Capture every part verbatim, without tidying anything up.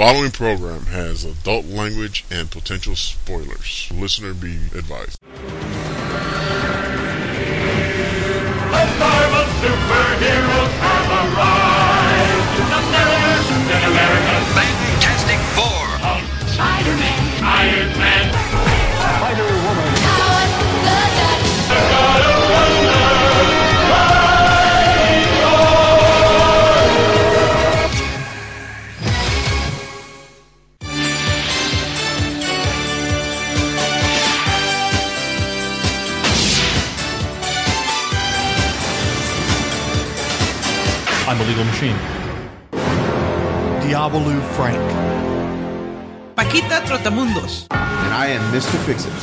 following program has adult language and potential spoilers. Listener be advised. The Marvel superheroes have arrived! Captain America! Fantastic Four! Hulk! Spider-Man! Iron Man! Spider-Woman! The God of Thunder! I'm a legal machine. Diabolu Frank. Paquita Trotamundos. And I am Mister Fix-It.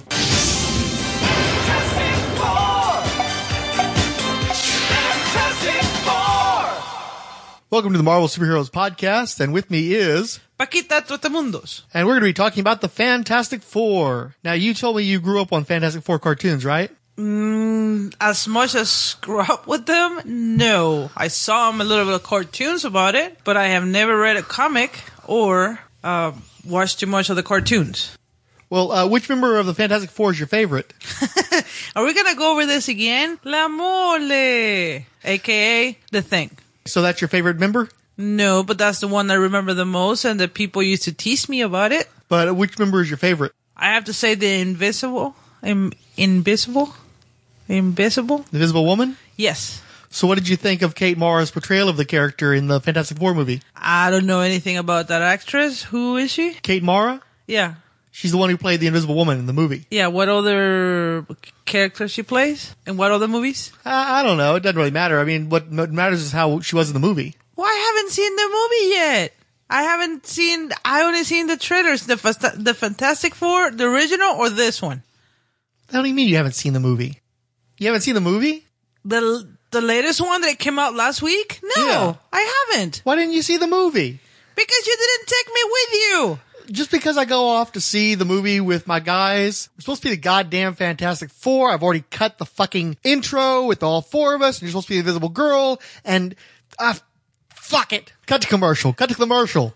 Welcome to the Marvel Superheroes Podcast, and with me is... Paquita Trotamundos. And we're going to be talking about the Fantastic Four. Now, you told me you grew up on Fantastic Four cartoons, right? Mm, as much as grew up with them, no. I saw them a little bit of cartoons about it, but I have never read a comic or uh, watched too much of the cartoons. Well, uh, which member of the Fantastic Four is your favorite? Are we going to go over this again? La Mole, a k a. The Thing. So that's your favorite member? No, but that's the one I remember the most, and the people used to tease me about it. But which member is your favorite? I have to say the Invisible. In- invisible? Invisible? The Invisible Woman? Yes. So what did you think of Kate Mara's portrayal of the character in the Fantastic Four movie? I don't know anything about that actress. Who is she? Kate Mara? Yeah. She's the one who played the Invisible Woman in the movie. Yeah, what other characters she plays? In what other movies? Uh, I don't know. It doesn't really matter. I mean, what matters is how she was in the movie. Well, I haven't seen the movie yet. I haven't seen... I only seen the trailers. The, Fast- the Fantastic Four, the original, or this one? What do you mean you haven't seen the movie? You haven't seen the movie? The the latest one that came out last week? No, Yeah. I haven't. Why didn't you see the movie? Because you didn't take me with you. Just because I go off to see the movie with my guys, we're supposed to be the goddamn Fantastic Four. I've already cut the fucking intro with all four of us, and you're supposed to be the Invisible Girl, and, ah, uh, fuck it. Cut to commercial. Cut to commercial.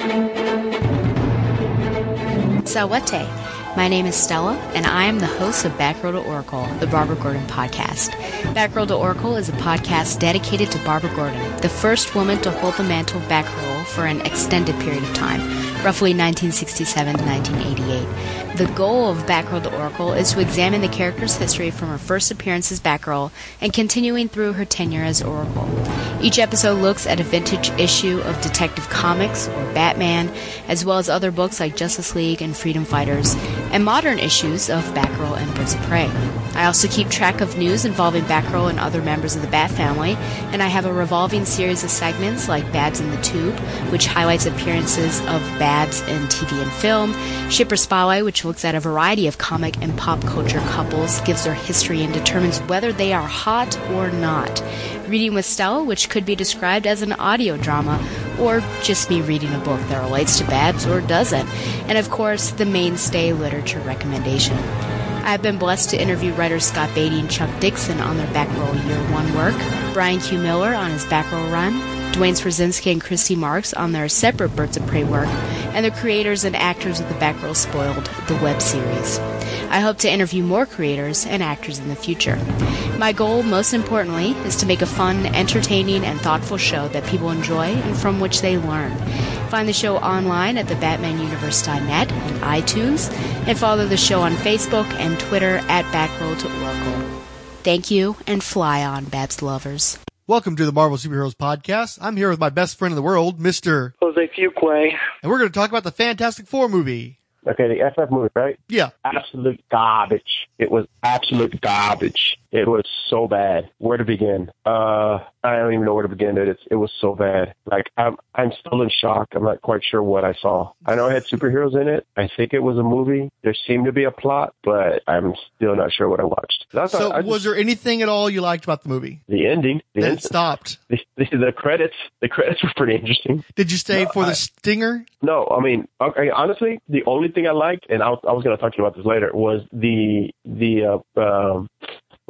Sawate. My name is Stella, and I am the host of Batgirl to Oracle, the Barbara Gordon podcast. Batgirl to Oracle is a podcast dedicated to Barbara Gordon, the first woman to hold the mantle of Batgirl for an extended period of time, roughly nineteen sixty-seven to nineteen eighty-eight. The goal of Batgirl to Oracle is to examine the character's history from her first appearance as Batgirl and continuing through her tenure as Oracle. Each episode looks at a vintage issue of Detective Comics or Batman, as well as other books like Justice League and Freedom Fighters, and modern issues of Batgirl and Birds of Prey. I also keep track of news involving Batgirl and other members of the Bat family, and I have a revolving series of segments like Babs in the Tube, which highlights appearances of Babs in T V and film, Shipper Spotlight, which looks at a variety of comic and pop culture couples, gives their history, and determines whether they are hot or not. Reading with Stella, which could be described as an audio drama, or just me reading a book that relates to Babs or doesn't. And of course, the mainstay literature recommendation. I have been blessed to interview writers Scott Beatty and Chuck Dixon on their Batgirl Year One work, Brian Q. Miller on his Batgirl run, Dwayne Swarzynski and Christy Marks on their separate Birds of Prey work, and the creators and actors of the Batgirl Spoiled, the web series. I hope to interview more creators and actors in the future. My goal, most importantly, is to make a fun, entertaining, and thoughtful show that people enjoy and from which they learn. Find the show online at the batman universe dot net and iTunes, and follow the show on Facebook and Twitter at Batgirl to Oracle. Thank you, and fly on, Babs lovers. Welcome to the Marvel Superheroes Podcast. I'm here with my best friend in the world, Mister Jose Fuqua. And we're going to talk about the Fantastic Four movie. Okay, the F F movie, right? Yeah. Absolute garbage. It was absolute garbage. It was so bad. Where to begin? Uh, I don't even know where to begin. It it was so bad. Like I'm I'm still in shock. I'm not quite sure what I saw. I know it had superheroes in it. I think it was a movie. There seemed to be a plot, but I'm still not sure what I watched. That's so, not, I just, was there anything at all you liked about the movie? The ending. The then end, it stopped. The, the, the credits. The credits were pretty interesting. Did you stay no, for I, the stinger? No, I mean, okay, honestly, the only thing I liked, and I was, I was going to talk to you about this later, was the the uh, um,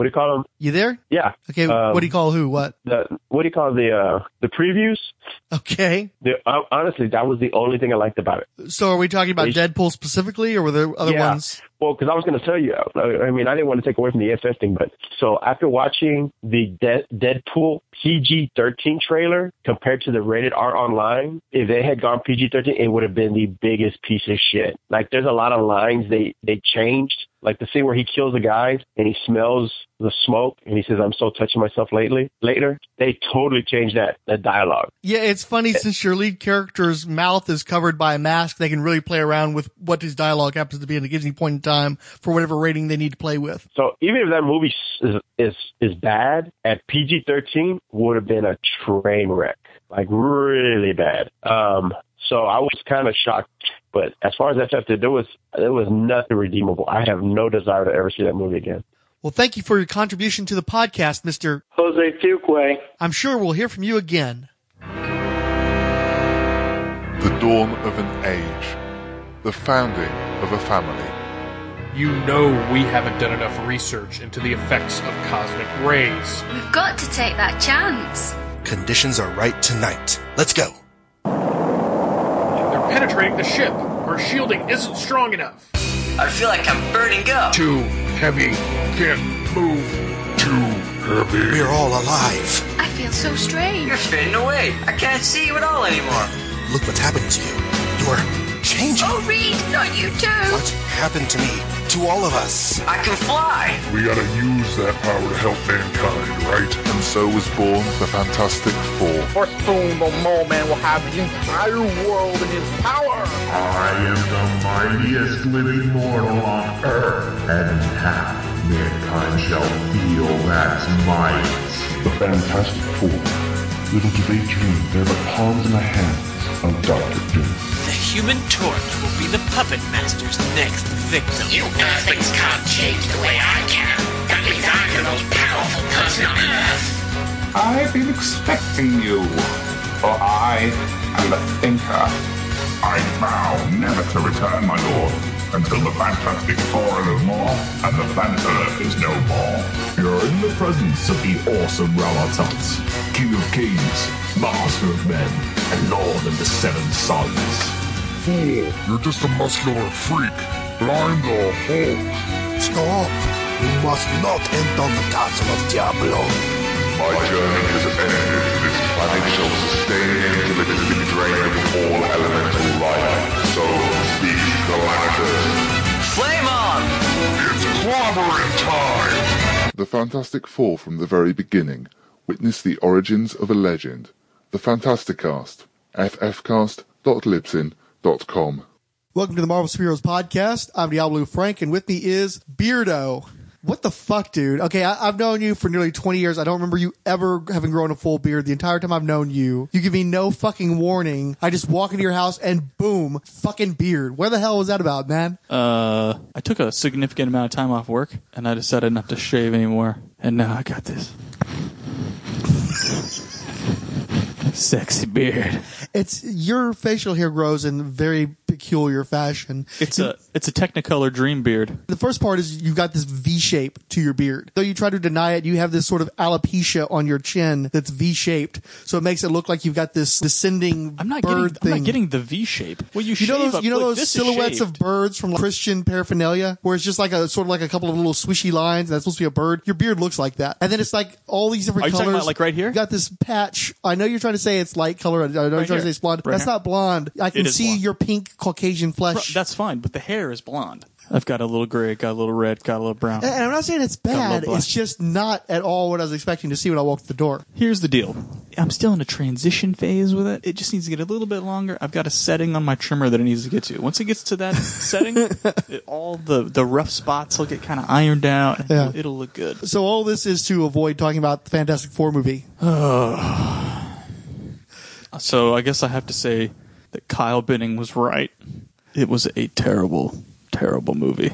what do you call them? You there? Yeah. Okay. Um, what do you call who? What? The what do you call the uh, the previews? Okay. The, uh, honestly, that was the only thing I liked about it. So are we talking about They- Deadpool specifically, or were there other Yeah. ones? Well, because I was going to tell you, I I mean, I didn't want to take away from the F F thing, but so after watching the De- Deadpool P G thirteen trailer compared to the rated R online, if they had gone P G thirteen, it would have been the biggest piece of shit. Like, there's a lot of lines they, they changed. Like the scene where he kills the guy and he smells the smoke and he says, "I'm so touching myself lately." Later, they totally changed that, that dialogue. Yeah, it's funny since your lead character's mouth is covered by a mask, they can really play around with what his dialogue happens to be at a given point in time for whatever rating they need to play with. So even if that movie is is, is bad, at P G thirteen would have been a train wreck, like really bad. Um, so I was kind of shocked. But as far as F F did, there was there was nothing redeemable. I have no desire to ever see that movie again. Well, thank you for your contribution to the podcast, Mister Jose Fuqua. I'm sure we'll hear from you again. The dawn of an age. The founding of a family. You know we haven't done enough research into the effects of cosmic rays. We've got to take that chance. Conditions are right tonight. Let's go. They're penetrating the ship. Our shielding isn't strong enough. I feel like I'm burning up. Too heavy. Can't move. Too heavy. We're all alive. I feel so strange. You're fading away. I can't see you at all anymore. Look what's happening to you. You're changing. Oh, Reed, not you too. What happened to me? To all of us. I can fly. We gotta use that power to help mankind, right? And so was born the Fantastic Four. For soon the Mole Man will have the entire world in his power. I am the mightiest living mortal on Earth, and half mankind shall feel that might. The Fantastic Four. Little do they dream they're but pawns in the hands of Doctor Doom. The Human Torch will be the Puppet Master's next victim. You Earthlings can't change the way I can. That means I'm the most powerful person on Earth. I've been expecting you, for I am the Thinker. I vow never to return, my lord, until the Fantastic Four are no more, and the planet Earth is no more. You're in the presence of the awesome Ralatot, King of Kings, Master of Men, and Lord of the Seven Suns. Fool, you're just a muscular freak, blind or Hulk. Stop! You must not enter the castle of Diablo. My journey has ended. This planet shall sustain until it has been drained of all elemental life. So speak, Galactus. Flame on! It's clobbering time! The Fantastic Four from the very beginning. Witness the origins of a legend. The Fantasticast. f f cast dot libsyn dot com. Welcome to the Marvel Superheroes Podcast. I'm Diablo Frank, and with me is Beardo. What the fuck, dude? Okay, I, I've known you for nearly twenty years. I don't remember you ever having grown a full beard the entire time I've known you. You give me no fucking warning. I just walk into your house and boom, fucking beard. Where the hell was that about, man? Uh, I took a significant amount of time off work, and I decided not to shave anymore. And now I got this sexy beard. It's your facial hair grows in very peculiar fashion. It's a it's a Technicolor dream beard. The first part is you've got this V shape to your beard. Though you try to deny it, you have this sort of alopecia on your chin that's V shaped, so it makes it look like you've got this descending I'm not bird getting, thing. I'm not getting the V shape. Well, you, you know those up, you know look, those silhouettes of birds from like Christian paraphernalia, where it's just like a sort of like a couple of little swishy lines. And that's supposed to be a bird. Your beard looks like that, and then it's like all these different Are you colors. talking about like right here? You got this patch. I know you're trying to say it's light color. I know right you're trying here. to say it's blonde. Right That's here. not blonde. I can see blonde. your pink Caucasian flesh. That's fine, but the hair is blonde. I've got a little gray, got a little red, got a little brown. And I'm not saying it's bad. It's just not at all what I was expecting to see when I walked the door. Here's the deal. I'm still in a transition phase with it. It just needs to get a little bit longer. I've got a setting on my trimmer that it needs to get to. Once it gets to that setting, it, all the, the rough spots will get kind of ironed out. And Yeah. it'll, it'll look good. So all this is to avoid talking about the Fantastic Four movie. So I guess I have to say that Kyle Binning was right. It was a terrible, terrible movie.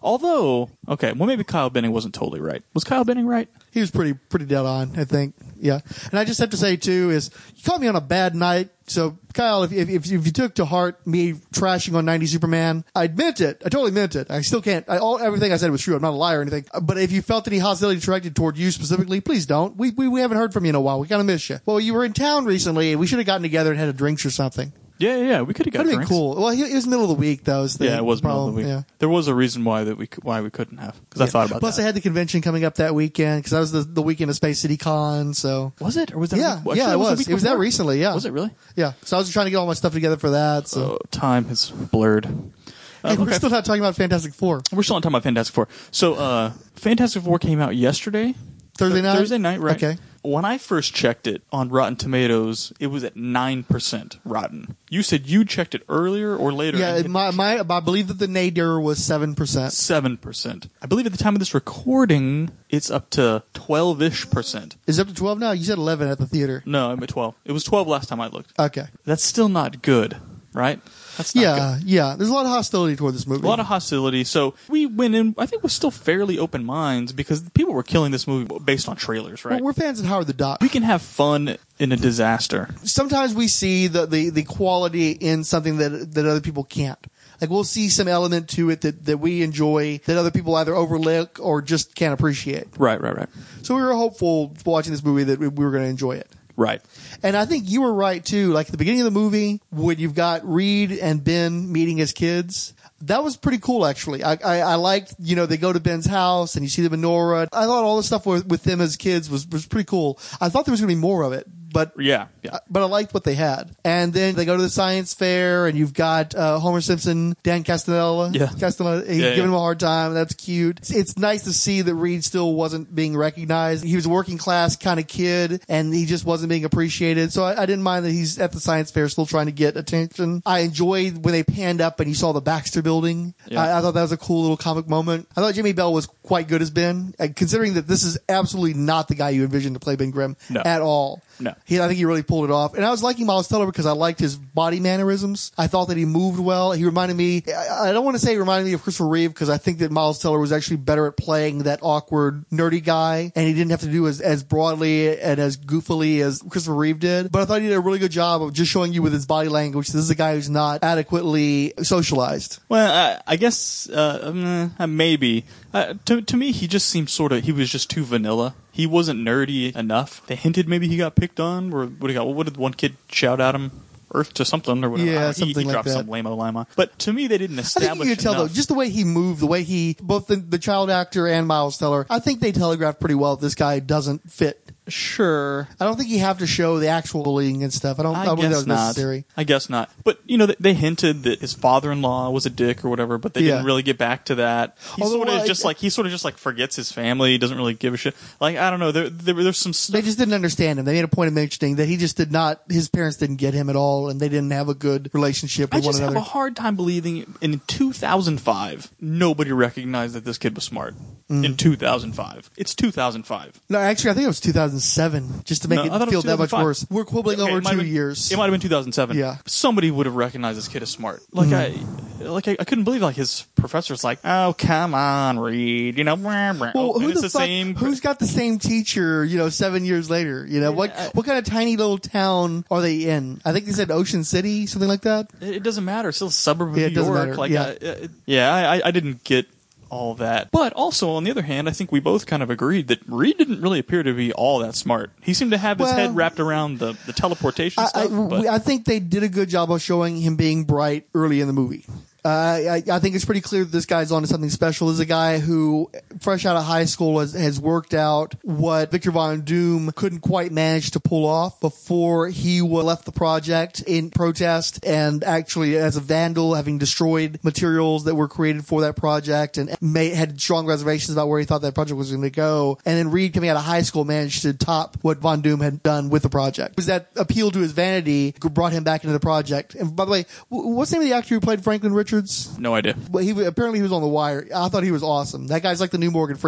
Although, okay, well maybe Kyle Benning wasn't totally right. Was Kyle Benning right? He was pretty pretty dead on, I think. Yeah. And I just have to say, too, is you caught me on a bad night. So, Kyle, if, if, if you took to heart me trashing on nineties Superman, I meant it. I totally meant it. I still can't. I, all Everything I said was true. I'm not a liar or anything. But if you felt any hostility directed toward you specifically, please don't. We, we, we haven't heard from you in a while. We kind of miss you. Well, you were in town recently, and we should have gotten together and had a drinks or something. Yeah, yeah, yeah. We could have got That'd drinks. been cool. Well, it was middle of the week, though. Was the yeah, it was problem. middle of the week. Yeah. There was a reason why that we could, why we couldn't have because Yeah. I thought about Plus, that. I had the convention coming up that weekend because that was the, the weekend of Space City Con. So was it or was that? Yeah, a week, yeah, it was. a week It was that before? recently. Yeah, Was it really? Yeah. So I was trying to get all my stuff together for that. So Oh, time has blurred. and Uh, we're okay. still not talking about Fantastic Four. We're still not talking about Fantastic Four. So, uh, Fantastic Four came out yesterday. Thursday night. Thursday night, right? Okay. When I first checked it on Rotten Tomatoes, it was at nine percent rotten. You said you checked it earlier or later? Yeah, and my, my I believe that the nadir was seven percent. seven percent. I believe at the time of this recording, it's up to twelve-ish percent. Is it up to twelve now? You said eleven at the theater. No, I'm at twelve. It was twelve last time I looked. Okay. That's still not good, right? That's not Yeah, good. yeah. There's a lot of hostility toward this movie. A lot of hostility. So we went in, I think, with still fairly open minds because people were killing this movie based on trailers, right? Well, we're fans of Howard the Duck. We can have fun in a disaster. Sometimes we see the, the, the quality in something that that other people can't. Like we'll see some element to it that, that we enjoy that other people either overlook or just can't appreciate. Right, right, right. So we were hopeful watching this movie that we we were going to enjoy it. Right. And I think you were right too. Like at the beginning of the movie, when you've got Reed and Ben meeting as kids, that was pretty cool actually. I, I, I liked, you know, they go to Ben's house and you see the menorah. I thought all the stuff with, with them as kids was, was pretty cool. I thought there was going to be more of it. But yeah, yeah. But I liked what they had. And then they go to the science fair, and you've got uh, Homer Simpson, Dan Castellaneta. Yeah. Castellaneta. He's Yeah, giving yeah. him a hard time. That's cute. It's, it's nice to see that Reed still wasn't being recognized. He was a working class kind of kid, and he just wasn't being appreciated. So I, I didn't mind that he's at the science fair still trying to get attention. I enjoyed when they panned up and you saw the Baxter building. Yeah. I, I thought that was a cool little comic moment. I thought Jimmy Bell was quite good as Ben, uh, considering that this is absolutely not the guy you envisioned to play Ben Grimm No. at all. No. He, I think he really pulled it off. And I was liking Miles Teller because I liked his body mannerisms. I thought that he moved well. He reminded me, I, I don't want to say he reminded me of Christopher Reeve because I think that Miles Teller was actually better at playing that awkward, nerdy guy. And he didn't have to do as, as broadly and as goofily as Christopher Reeve did. But I thought he did a really good job of just showing you with his body language, this is a guy who's not adequately socialized. Well, I, I guess uh, um, uh, maybe. Uh, to to me, he just seemed sort of. He was just too vanilla. He wasn't nerdy enough. They hinted maybe he got picked on, or what? He got? What did one kid shout at him? Earth to something or whatever. Yeah, I don't know. something he, he like dropped that. some lame-o line. But to me, they didn't I establish think you could tell enough. though, just the way he moved, the way he, both the, the child actor and Miles Teller, I think they telegraphed pretty well that this guy doesn't fit. Sure. I don't think you have to show the actual bullying and stuff. I don't, I I don't think that guess was not. necessary. I guess not. But, you know, they, they hinted that his father-in-law was a dick or whatever, but they Yeah. didn't really get back to that. He Although, sort of well, just I- like, he sort of just like forgets his family. He doesn't really give a shit. Like, I don't know. There, there there's some stuff. They just didn't understand him. They made a point of mentioning that he just did not, his parents didn't get him at all and they didn't have a good relationship I with one just have another. a hard time believing in two thousand five, nobody recognized that this kid was smart. Mm. In two thousand five. It's two thousand five. No, actually, I think it was two thousand seven, just to make No, I it thought it feel was that much two thousand five. worse. We're quibbling Okay, over it might two have been- years. It might have been two thousand seven. Yeah. Somebody would have recognized this kid as smart. Like Mm. I, like I, I couldn't believe like his professor's like, oh come on, Reed, you know. Blah, blah. Well, oh, who it's the the fuck, same. who's got the same teacher, you know, seven years later? You know, what what kind of tiny little town are they in? I think they said Ocean City, something like that. It, it doesn't matter. It's still a suburb of Yeah, it New doesn't York. matter. Like, Yeah. I, it, yeah, I, I didn't get all that. But also, on the other hand, I think we both kind of agreed that Reed didn't really appear to be all that smart. He seemed to have his Well, head wrapped around the, the teleportation I, stuff. I, but we- I think they did a good job of showing him being bright early in the movie. Uh, I, I think it's pretty clear that this guy's onto something special. This is a guy who, fresh out of high school, has, has worked out what Victor Von Doom couldn't quite manage to pull off before he wa- left the project in protest and actually as a vandal, having destroyed materials that were created for that project and may, had strong reservations about where he thought that project was going to go. And then Reed, coming out of high school, managed to top what Von Doom had done with the project. It was that appeal to his vanity brought him back into the project. And by the way, w- what's the name of the actor who played Franklin Richards? no idea. Well, he apparently he was on The Wire. I thought he was awesome. That guy's like the new Morgan Freeman.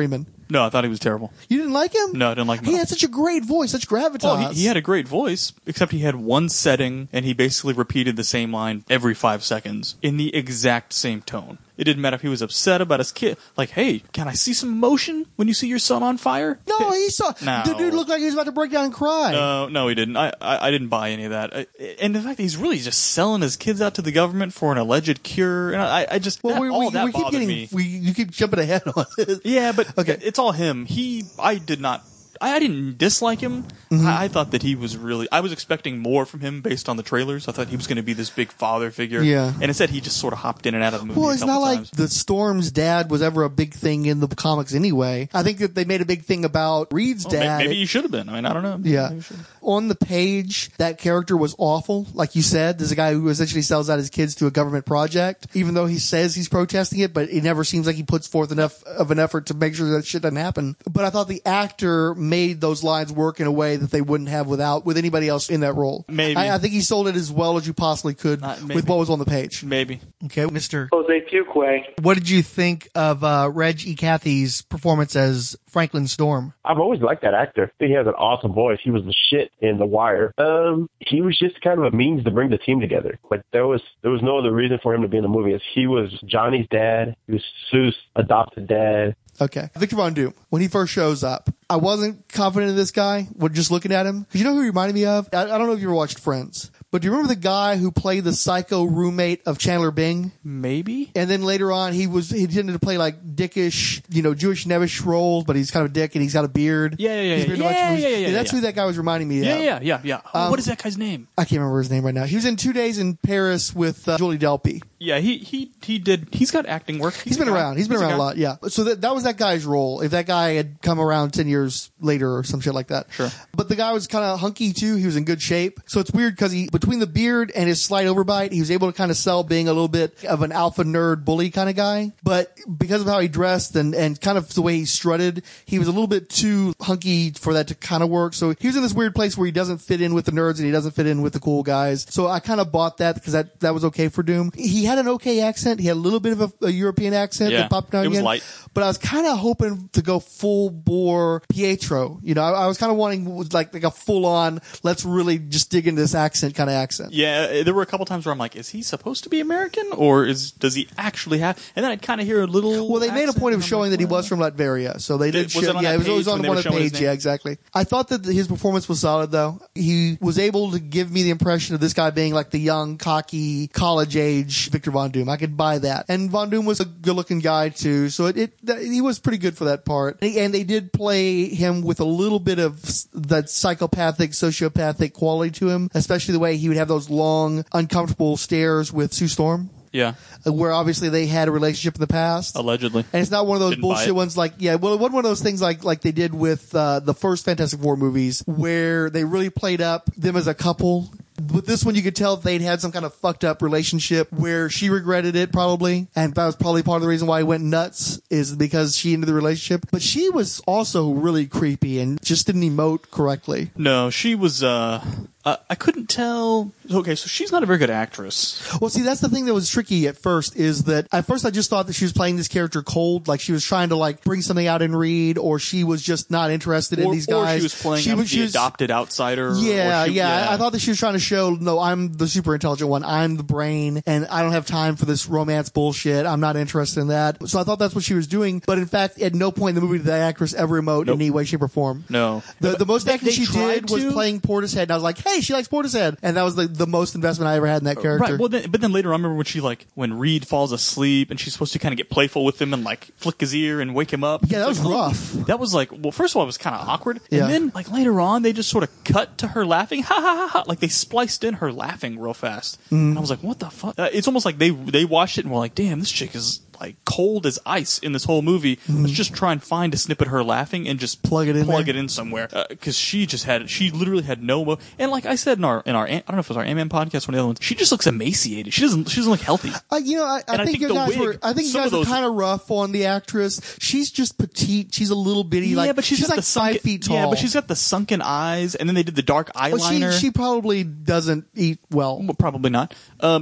No, I thought he was terrible. You didn't like him? No, I didn't like him. He had such a great voice, such gravitas. Well, he, he had a great voice, except he had one setting, and he basically repeated the same line every five seconds in the exact same tone. It didn't matter if he was upset about his kid. Like, hey, can I see some emotion when you see your son on fire? No, he saw... No. The dude looked like he was about to break down and cry. No, no, he didn't. I, I, I didn't buy any of that. I, and the fact that he's really just selling his kids out to the government for an alleged cure, and I, I just... Well, that, we, all we, that we keep bothered getting... me. We, you keep jumping ahead on it. Yeah, but okay. It's all him. He... I did not... I, I didn't dislike him. Mm-hmm. I, I thought that he was really... I was expecting more from him based on the trailers. I thought he was going to be this big father figure. Yeah. And instead, he just sort of hopped in and out of the movie Well, a it's couple not times. like the Storm's dad was ever a big thing in the comics anyway. I think that they made a big thing about Reed's Well, dad. Maybe he should have been. I mean, I don't know. Yeah. Maybe he should. On the page, that character was awful. Like you said, there's a guy who essentially sells out his kids to a government project, even though he says he's protesting it, but it never seems like he puts forth enough of an effort to make sure that shit doesn't happen. But I thought the actor made those lines work in a way that they wouldn't have without with anybody else in that role. Maybe. I, I think he sold it as well as you possibly could Uh, maybe. with what was on the page. Maybe. Okay, Mister Jose Fuqua. What did you think of uh, Reg E. Cathy's performance as Franklin Storm? I've always liked that actor. I think he has an awesome voice. He was the shit in The Wire. Um, he was just kind of a means to bring the team together. But there was there was no other reason for him to be in the movie. As he was Johnny's dad. He was Sue's adopted dad. Okay. Victor Von Doom, when he first shows up, I wasn't confident in this guy when just looking at him. Because you know who he reminded me of? I, I don't know if you ever watched Friends. But do you remember the guy who played the psycho roommate of Chandler Bing? Maybe. And then later on, he was he tended to play like dickish, you know, Jewish Nevish roles, but he's kind of a dick and he's got a beard. Yeah, yeah, yeah. He's Yeah, been to much yeah, movies. yeah, yeah, yeah, That's yeah. who that guy was reminding me Yeah, of. yeah, yeah, yeah. Oh, Um, what is that guy's name? I can't remember his name right now. He was in Two Days in Paris with uh, Julie Delpy. Yeah, he, he, he did. He's got acting work. He's been around. He's been around a lot, yeah. So that that was that guy's role. If that guy had come around ten years later or some shit like that. Sure. But the guy was kind of hunky too. He was in good shape. So it's weird because he, between the beard and his slight overbite, he was able to kind of sell being a little bit of an alpha nerd bully kind of guy. But because of how he dressed and, and kind of the way he strutted, he was a little bit too hunky for that to kind of work. So he was in this weird place where he doesn't fit in with the nerds and he doesn't fit in with the cool guys. So I kind of bought that because that, that was okay for Doom. He had an okay accent. He had a little bit of a, a European accent Yeah, that popped out it was again. light. But I was kind of hoping to go full bore Pietro. You know, I, I was kind of wanting like like a full on, let's really just dig into this accent kind of accent. Yeah, there were a couple times where I'm like, is he supposed to be American or is does he actually have? And then I'd kind of hear a little. Well, they made a accent, point of and I'm showing like, that he was from Latveria, so they did. Was show, it on yeah, that it was always page on when they one were of the showing his page. name? Yeah, exactly. I thought that his performance was solid, though. He was able to give me the impression of this guy being like the young, cocky, college age Victor Von Doom. I could buy that, and Von Doom was a good looking guy too, so it, it that, he was pretty good for that part. And they did play him with a little bit of that psychopathic, sociopathic quality to him, especially the way he would have those long, uncomfortable stares with Sue Storm. Yeah. Where obviously they had a relationship in the past. Allegedly. And it's not one of those Didn't buy bullshit it. ones like, yeah, well, it wasn't one of those things like, like they did with, uh, the first Fantastic Four movies where they really played up them as a couple. With this one, you could tell they'd had some kind of fucked up relationship where she regretted it probably. And that was probably part of the reason why he went nuts is because she ended the relationship. But she was also really creepy and just didn't emote correctly. No, she was, uh, uh, I couldn't tell. Okay, so she's not a very good actress. Well, see, that's the thing that was tricky at first is that at first I just thought that she was playing this character cold, like she was trying to like bring something out in Reed, or she was just not interested or, in these guys. Or she was playing she um, was, the she was, adopted outsider. Yeah, or she, yeah, yeah. I thought that she was trying to show, no, I'm the super intelligent one. I'm the brain, and I don't have time for this romance bullshit. I'm not interested in that. So I thought that's what she was doing. But in fact, at no point in the movie did that actress ever emote Nope. in any way, shape, or form. No. The, the most They- acting they she tried did was to. playing Portishead, and I was like, hey, she likes Portishead. And that was the, the most investment I ever had in that character. Right. Well, then, but then later, I remember when she like when Reed falls asleep and she's supposed to kind of get playful with him and like flick his ear and wake him up. Yeah, that was It's like, rough. That was like, well, first of all, it was kind of awkward, Yeah. and then like later on, they just sort of cut to her laughing, ha ha ha ha, like they spliced in her laughing real fast, Mm-hmm. and I was like, what the fuck? Uh, it's almost like they they watched it and were like, damn, this chick is like cold as ice in this whole movie. Let's just try and find a snippet of her laughing and just Plug it in plug there. it in somewhere because she just had she literally had no mo- and like I said in our in our I don't know if it was our A-Man podcast or one of the other ones, she just looks emaciated. She doesn't she doesn't look healthy. Uh, you know, I, I And I think think you the guys wig, were. I think you some guys of were those- kind of rough on the actress. She's just petite. She's a little bitty. Yeah, like, but she's, got like the sunken, five feet tall. Yeah, but she's got the sunken eyes, and then they did the dark Well, eyeliner. she, she probably doesn't eat well. Well, probably not. Um,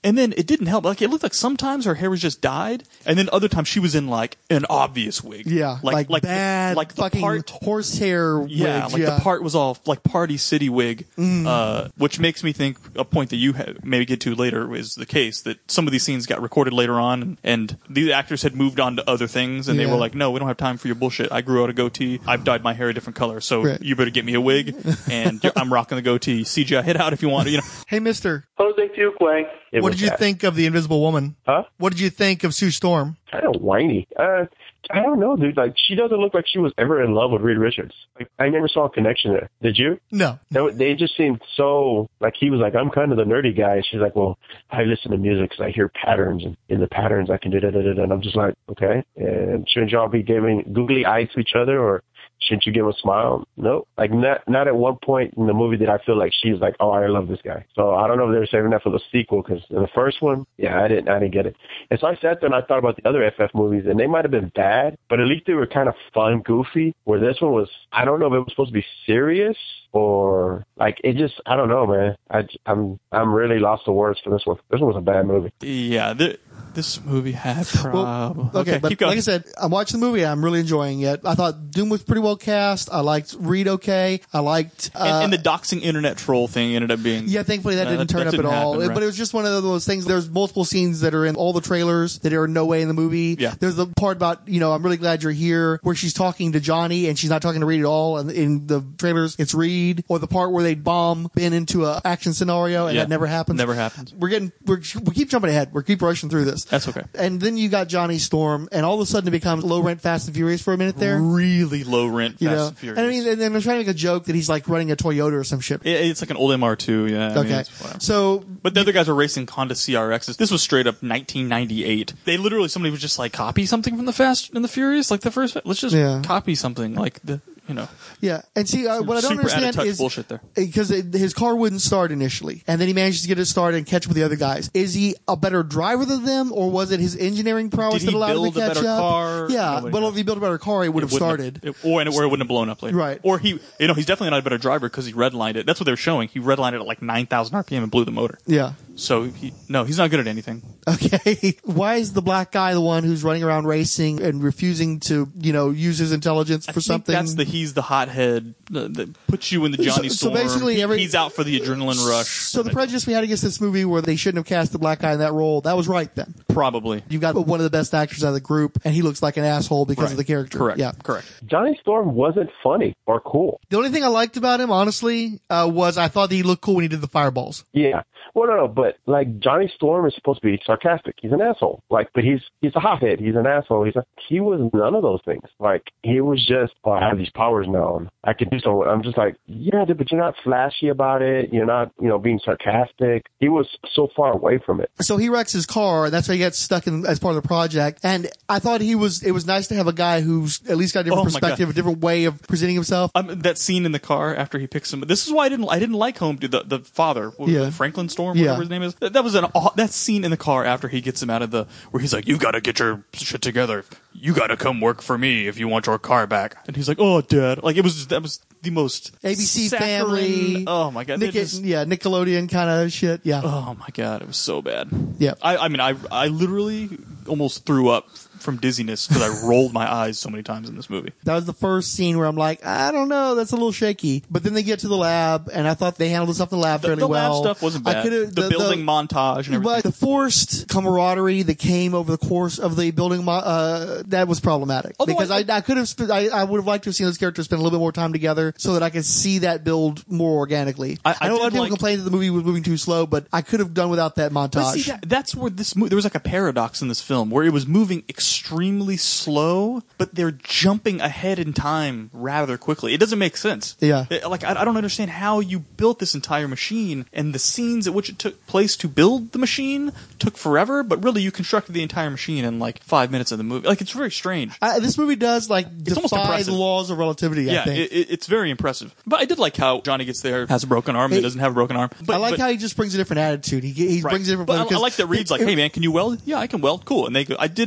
And then it didn't help. Like, it looked like sometimes her hair was just dyed, and then other times she was in, like, an obvious wig. Yeah, like, like bad, the, like the fucking part, horsehair wig. Yeah, like yeah. the part was all, like, Party City wig, Mm. uh, which makes me think a point that you ha- maybe get to later is the case, that some of these scenes got recorded later on, and, and the actors had moved on to other things, and Yeah. they were like, no, we don't have time for your bullshit. I grew out a goatee. I've dyed my hair a different color, so Right. you better get me a wig, and I'm rocking the goatee. C G I hit out if you want, you know. Hey, mister. Jose Fuqua. What did you think of The Invisible Woman? Huh? What did you think of Sue Storm? Kind of whiny. Uh, I don't know, dude. Like, she doesn't look like she was ever in love with Reed Richards. Like, I never saw a connection there. Did you? No. They, they just seemed so, like, he was like, I'm kind of the nerdy guy. She's like, well, I listen to music because I hear patterns, and in the patterns I can do da da da da. And I'm just like, okay. And shouldn't y'all be giving googly eyes to each other, or shouldn't you give him a smile? No. Like, not not at one point in the movie did I feel like she's like, oh, I love this guy. So I don't know if they were saving that for the sequel, because in the first one, yeah, I didn't I didn't get it. And so I sat there and I thought about the other F F movies, and they might have been bad, but at least they were kind of fun, goofy, where this one was, I don't know if it was supposed to be serious or, like, it just, I don't know, man. I, I'm, I'm really lost for words for this one. This one was a bad movie. Yeah, the, this movie had problems. Okay, okay, but keep going. like I said, I'm watching the movie. I'm really enjoying it. I thought Doom was pretty well cast. I liked Reed okay. I liked... Uh, and, and the doxing internet troll thing ended up being... Yeah, thankfully that uh, didn't that, turn that up didn't at all. happen, right? But it was just one of those things. There's multiple scenes that are in all the trailers that are no way in the movie. Yeah. There's the part about, you know, I'm really glad you're here, where she's talking to Johnny and she's not talking to Reed at all. And in the trailers, it's Reed. Or the part where they bomb Ben into a action scenario and Yeah. that never happens. Never happens. We're getting, we're, we keep jumping ahead. We keep rushing through this. That's okay. And then you got Johnny Storm, and all of a sudden it becomes low rent Fast and Furious for a minute there. Really low rent Fast You know, and Furious. and I mean, and then they're trying to make a joke that he's like running a Toyota or some shit. It- it's like an old M R two, yeah. I mean, Okay, it's whatever. so But the other guys were racing Honda C R Xs. This was straight up nineteen ninety-eight. They literally, somebody was just like, copy something from the Fast and the Furious, like the first. Let's just Yeah. copy something, like the, you know. yeah, and see uh, what I don't Super understand out-of-touch is bullshit there. because it, his car wouldn't start initially, and then he manages to get it started and catch up with the other guys. Is he a better driver than them, or was it his engineering prowess Did he that allowed him build to a catch better up? car? Yeah, Nobody but knows. if he built a better car, he would have It wouldn't started. it- or, and it, or it wouldn't have blown up later. Right. Or he, you know, he's definitely not a better driver because he redlined it. That's what they were showing. He redlined it at like nine thousand R P M and blew the motor. Yeah. So, he, no, he's not good at anything. Okay. Why is the black guy the one who's running around racing and refusing to, you know, use his intelligence for I think something? that's the he's the hothead uh, that puts you in the Johnny So- so Storm. basically He- every- he's out for the adrenaline rush. So the prejudice we had against this movie where they shouldn't have cast the black guy in that role, that was right then. Probably. You've got one of the best actors out of the group, and he looks like an asshole because Right. of the character. Correct. Yeah. Correct. Johnny Storm wasn't funny or cool. The only thing I liked about him, honestly, uh, was I thought that he looked cool when he did the fireballs. Yeah. Well, no, no, but like Johnny Storm is supposed to be sarcastic. He's an asshole. Like, but he's he's a hothead. He's an asshole. He's a, he was none of those things. Like, he was just, oh, I have these powers now. And I can do something. I'm just like, yeah, dude, but you're not flashy about it. You're not, you know, being sarcastic. He was so far away from it. So he wrecks his car, and that's why he gets stuck in as part of the project. And I thought he was, it was nice to have a guy who's at least got a different Oh my perspective, God. a different way of presenting himself. Um, that scene in the car after he picks him. This is why I didn't. I didn't like Home. The the father, what was Yeah. it, Franklin Storm, Yeah. whatever his name is. That, that was an aw- that scene in the car after he gets him out of the where he's like, "You got to get your shit together. You got to come work for me if you want your car back." And he's like, "Oh, Dad." Like it was that was the most A B C saccharine- Family. Oh my God. Nick, they just- yeah, Nickelodeon kind of shit. Yeah. Oh my God, it was so bad. Yeah. I, I mean, I I literally almost threw up from dizziness because I rolled my eyes so many times in this movie. That was the first scene where I'm like, I don't know, that's a little shaky. But then they get to the lab, and I thought they handled stuff in the lab The, fairly the well. lab stuff wasn't I bad. could've- the, building montage and everything. But the forced camaraderie that came over the course of the building, mo- uh, that was problematic. Although because I- I, I could have, sp- I, I would have liked to have seen those characters spend a little bit more time together so that I could see that build more organically. I- I know a lot did of people like- complained that the movie was moving too slow, but I could have done without that montage. But see, that, that's where this mo- there was like a paradox in this film where it was moving extremely slow, but they're jumping ahead in time rather quickly. It doesn't make sense. Yeah. It- like I, I don't understand how you built this entire machine, and the scenes at which it took place to build the machine took forever. But really, you constructed the entire machine in like five minutes of the movie. Like it's very strange. Uh, this movie does like It's almost defy the impressive. laws of relativity. I Yeah, think. it, it, it's very impressive. But I did like how Johnny gets there, has a broken arm, It- and doesn't have a broken arm. But, I like but, how he just brings a different attitude. He he right. brings a different. But I, I because like that Reed's like, it- "Hey man, can you weld?" Yeah, I can weld. Cool. And they go, I did. Yeah, I they like that.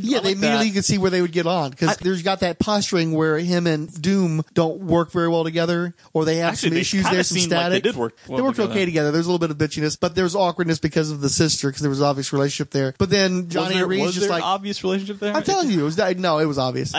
immediately that. you can see where they would get on because there's got that posturing where him and Doom don't work very well together, or they have Actually, some they issues kinda there, some seemed like static. they did work well they worked together. okay together. There's a little bit of bitchiness, but there's awkwardness because of the sister, because there was an obvious relationship there. But then Johnny was there, Reed's was just there like, an obvious relationship there? I'm telling you, it was that, no, it was obvious.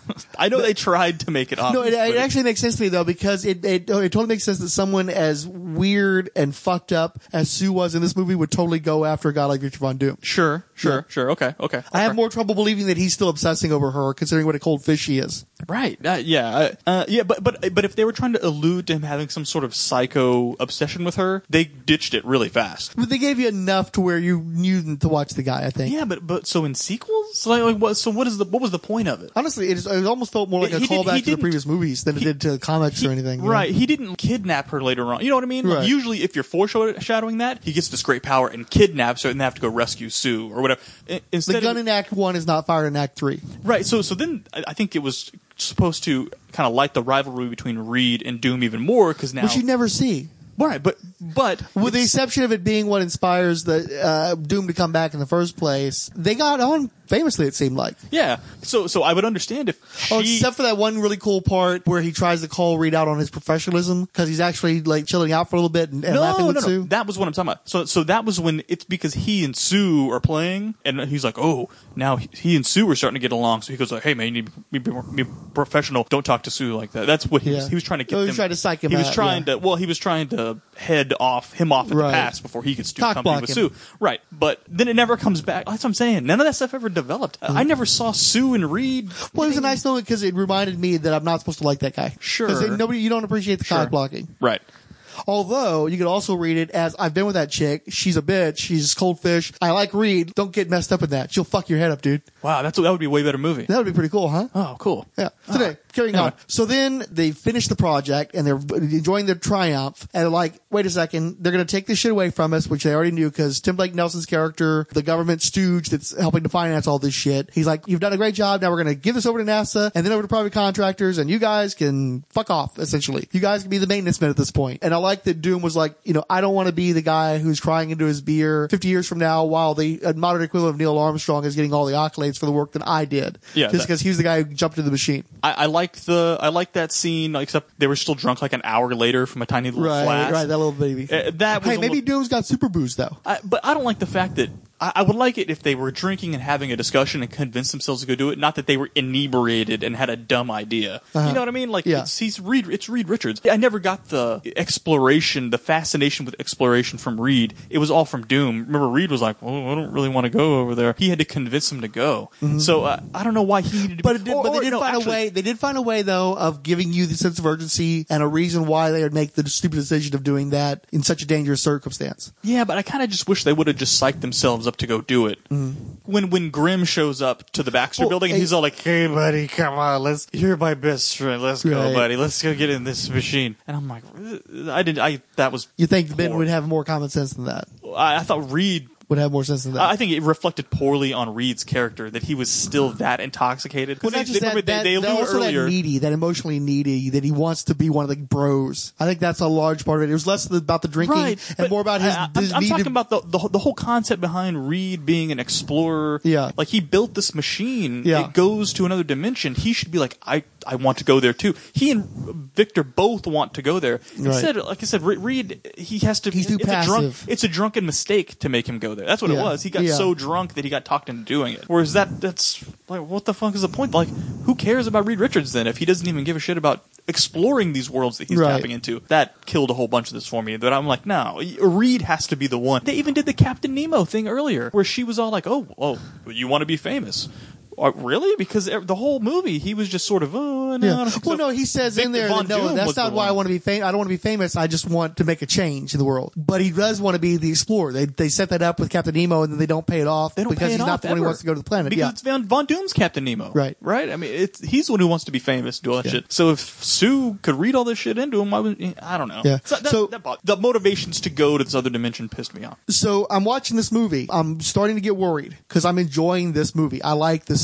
I know they tried to make it obvious. No, it, but it actually makes sense to me though, because it, it it totally makes sense that someone as weird and fucked up as Sue was in this movie would totally go after a guy like Victor Von Doom. Sure, sure, Yeah. sure. Okay, okay. I have more trouble believing that he's still obsessing over her, considering what a cold fish she is. Right. Uh, yeah. Uh, uh, yeah. But but but if they were trying to allude to him having some sort of psycho obsession with her, they ditched it really fast. But they gave you enough to where you knew to watch the guy, I think. Yeah. But but so in sequels, like, like what? So what is the what was the point of it? Honestly, it, is, it almost felt more like a He did- callback he to the didn't- previous movies than it did to the comics or anything. you know? Right. He didn't kidnap her later on. You know what I mean? Like, Right. usually, if you're foreshadowing that, he gets this great power and kidnaps her, and they have to go rescue Sue or whatever. I- Instead The of- gun in Act One is not fired in Act Three. Right. So so then I I think it was supposed to kind of light the rivalry between Reed and Doom even more because now Which you never see. right. But but With the exception of it being what inspires the uh, Doom to come back in the first place, they got on famously, it seemed like. yeah. So so I would understand if she, Oh, except for that one really cool part where he tries to call Reed out on his professionalism because he's actually like chilling out for a little bit and, and no, laughing no, with no, Sue. that was what I'm talking about. So, so that was when it's because he and Sue are playing, and he's like, "Oh, now he, he and Sue are starting to get along." So he goes like, "Hey, man, you need to be, be, more, be professional. Don't talk to Sue like that." That's what he Yeah. was. He was trying to get Oh, he them. was trying to psych him He was out, trying yeah. to. Well, he was trying to head off him off in Right. the past before he gets to Cock company block with him. Sue. Right, but then it never comes back. That's what I'm saying. None of that stuff ever developed. I never saw Sue and Reed. Well, it was a nice moment because it reminded me that I'm not supposed to like that guy. Sure. Because nobody, you don't appreciate the Sure. cock blocking. Right. Although, you could also read it as, I've been with that chick, she's a bitch, she's cold fish, I like Reed, don't get messed up in that. She'll fuck your head up, dude. Wow, that's that would be a way better movie. That would be pretty cool, huh? Oh, cool. Yeah. Today, carrying Anyway. on. So then they finish the project and they're enjoying their triumph and they're like, wait a second, they're going to take this shit away from us, which they already knew because Tim Blake Nelson's character, the government stooge that's helping to finance all this shit, he's like, you've done a great job. Now we're going to give this over to NASA and then over to private contractors and you guys can fuck off, essentially. You guys can be the maintenance men at this point. And I like that Doom was like, you know, I don't want to be the guy who's crying into his beer fifty years from now while the uh, modern equivalent of Neil Armstrong is getting all the accolades for the work that I did. Yeah, Just that- because he was the guy who jumped into the machine. I, I like the I like that scene, except they were still drunk like an hour later from a tiny little Right, flask. right, that little baby. Uh, that was Hey, a maybe little- Doom's got super booze though. I, but I don't like the fact that I, I would like it if they were drinking and having a discussion and convinced themselves to go do it. Not that they were inebriated and had a dumb idea. Uh-huh. You know what I mean? Like Yeah. it's he's Reed. It's Reed Richards. I never got the exploration, the fascination with exploration from Reed. It was all from Doom. Remember, Reed was like, "Well, I don't really want to go over there." He had to convince him to go. So uh, I don't know why he needed to. But be, it did, or- but they or, did no, find actually- a way. They did find a way though of giving you the sense of urgency and a reason why they would make the stupid decision of doing that in such a dangerous circumstance. Yeah, but I kind of just wish they would have just psyched themselves up to go do it. When when Grimm shows up to the Baxter Well, building and hey- he's all like, "Hey, buddy, come on, let's. You're my best friend. Let's go, Right. buddy. Let's go get in this machine." And I'm like, I didn't. I that was. You think Ben poor. would have more common sense than that? I, I thought Reed. Would have more sense than that. I think it reflected poorly on Reed's character that he was still that intoxicated. 'Cause Well, not they, just they, that, they, that, they that alluded also earlier. that needy, that emotionally needy, that he wants to be one of the bros. I think that's a large part of it. It was less about the drinking Right, and but more about his, I, I'm, his I'm need talking to- about the, the the whole concept behind Reed being an explorer. Yeah. like he built this machine. Yeah. It goes to another dimension. He should be like, I I want to go there too. He and Victor both want to go there. Right. Instead, like I said, Re- Reed he has to. He's too it's A drunk, passive. it's a drunken mistake to make him go there. That's what it Yeah. was. He got Yeah. so drunk that he got talked into doing it. Whereas that that's like, what the fuck is the point? Like, who cares about Reed Richards then if he doesn't even give a shit about exploring these worlds that he's Right. tapping into? That killed a whole bunch of this for me. That I'm like, no, Reed has to be the one. They even did the Captain Nemo thing earlier, where she was all like, "Oh, oh, you want to be famous." Uh, really? Because e- the whole movie, he was just sort of, oh, no. I Yeah. don't think Well, so. no, he says Victor in there, Von that, no, Doom that's was not the why I one. want to be famous. I don't want to be famous. I just want to make a change in the world. But he does want to be the explorer. They they set that up with Captain Nemo, and then they don't pay it off They don't because pay it he's off not the one who ever. wants to go to the planet. Because Yeah. it's Von, Von Doom's Captain Nemo. Right. Right? I mean, it's, he's the one who wants to be famous, do all that Yeah. shit. So if Sue could read all this shit into him, I, would, I don't know. Yeah. So, that, So- that bothered- the motivations to go to this other dimension pissed me off. So I'm watching this movie. I'm starting to get worried because I'm enjoying this movie. I like this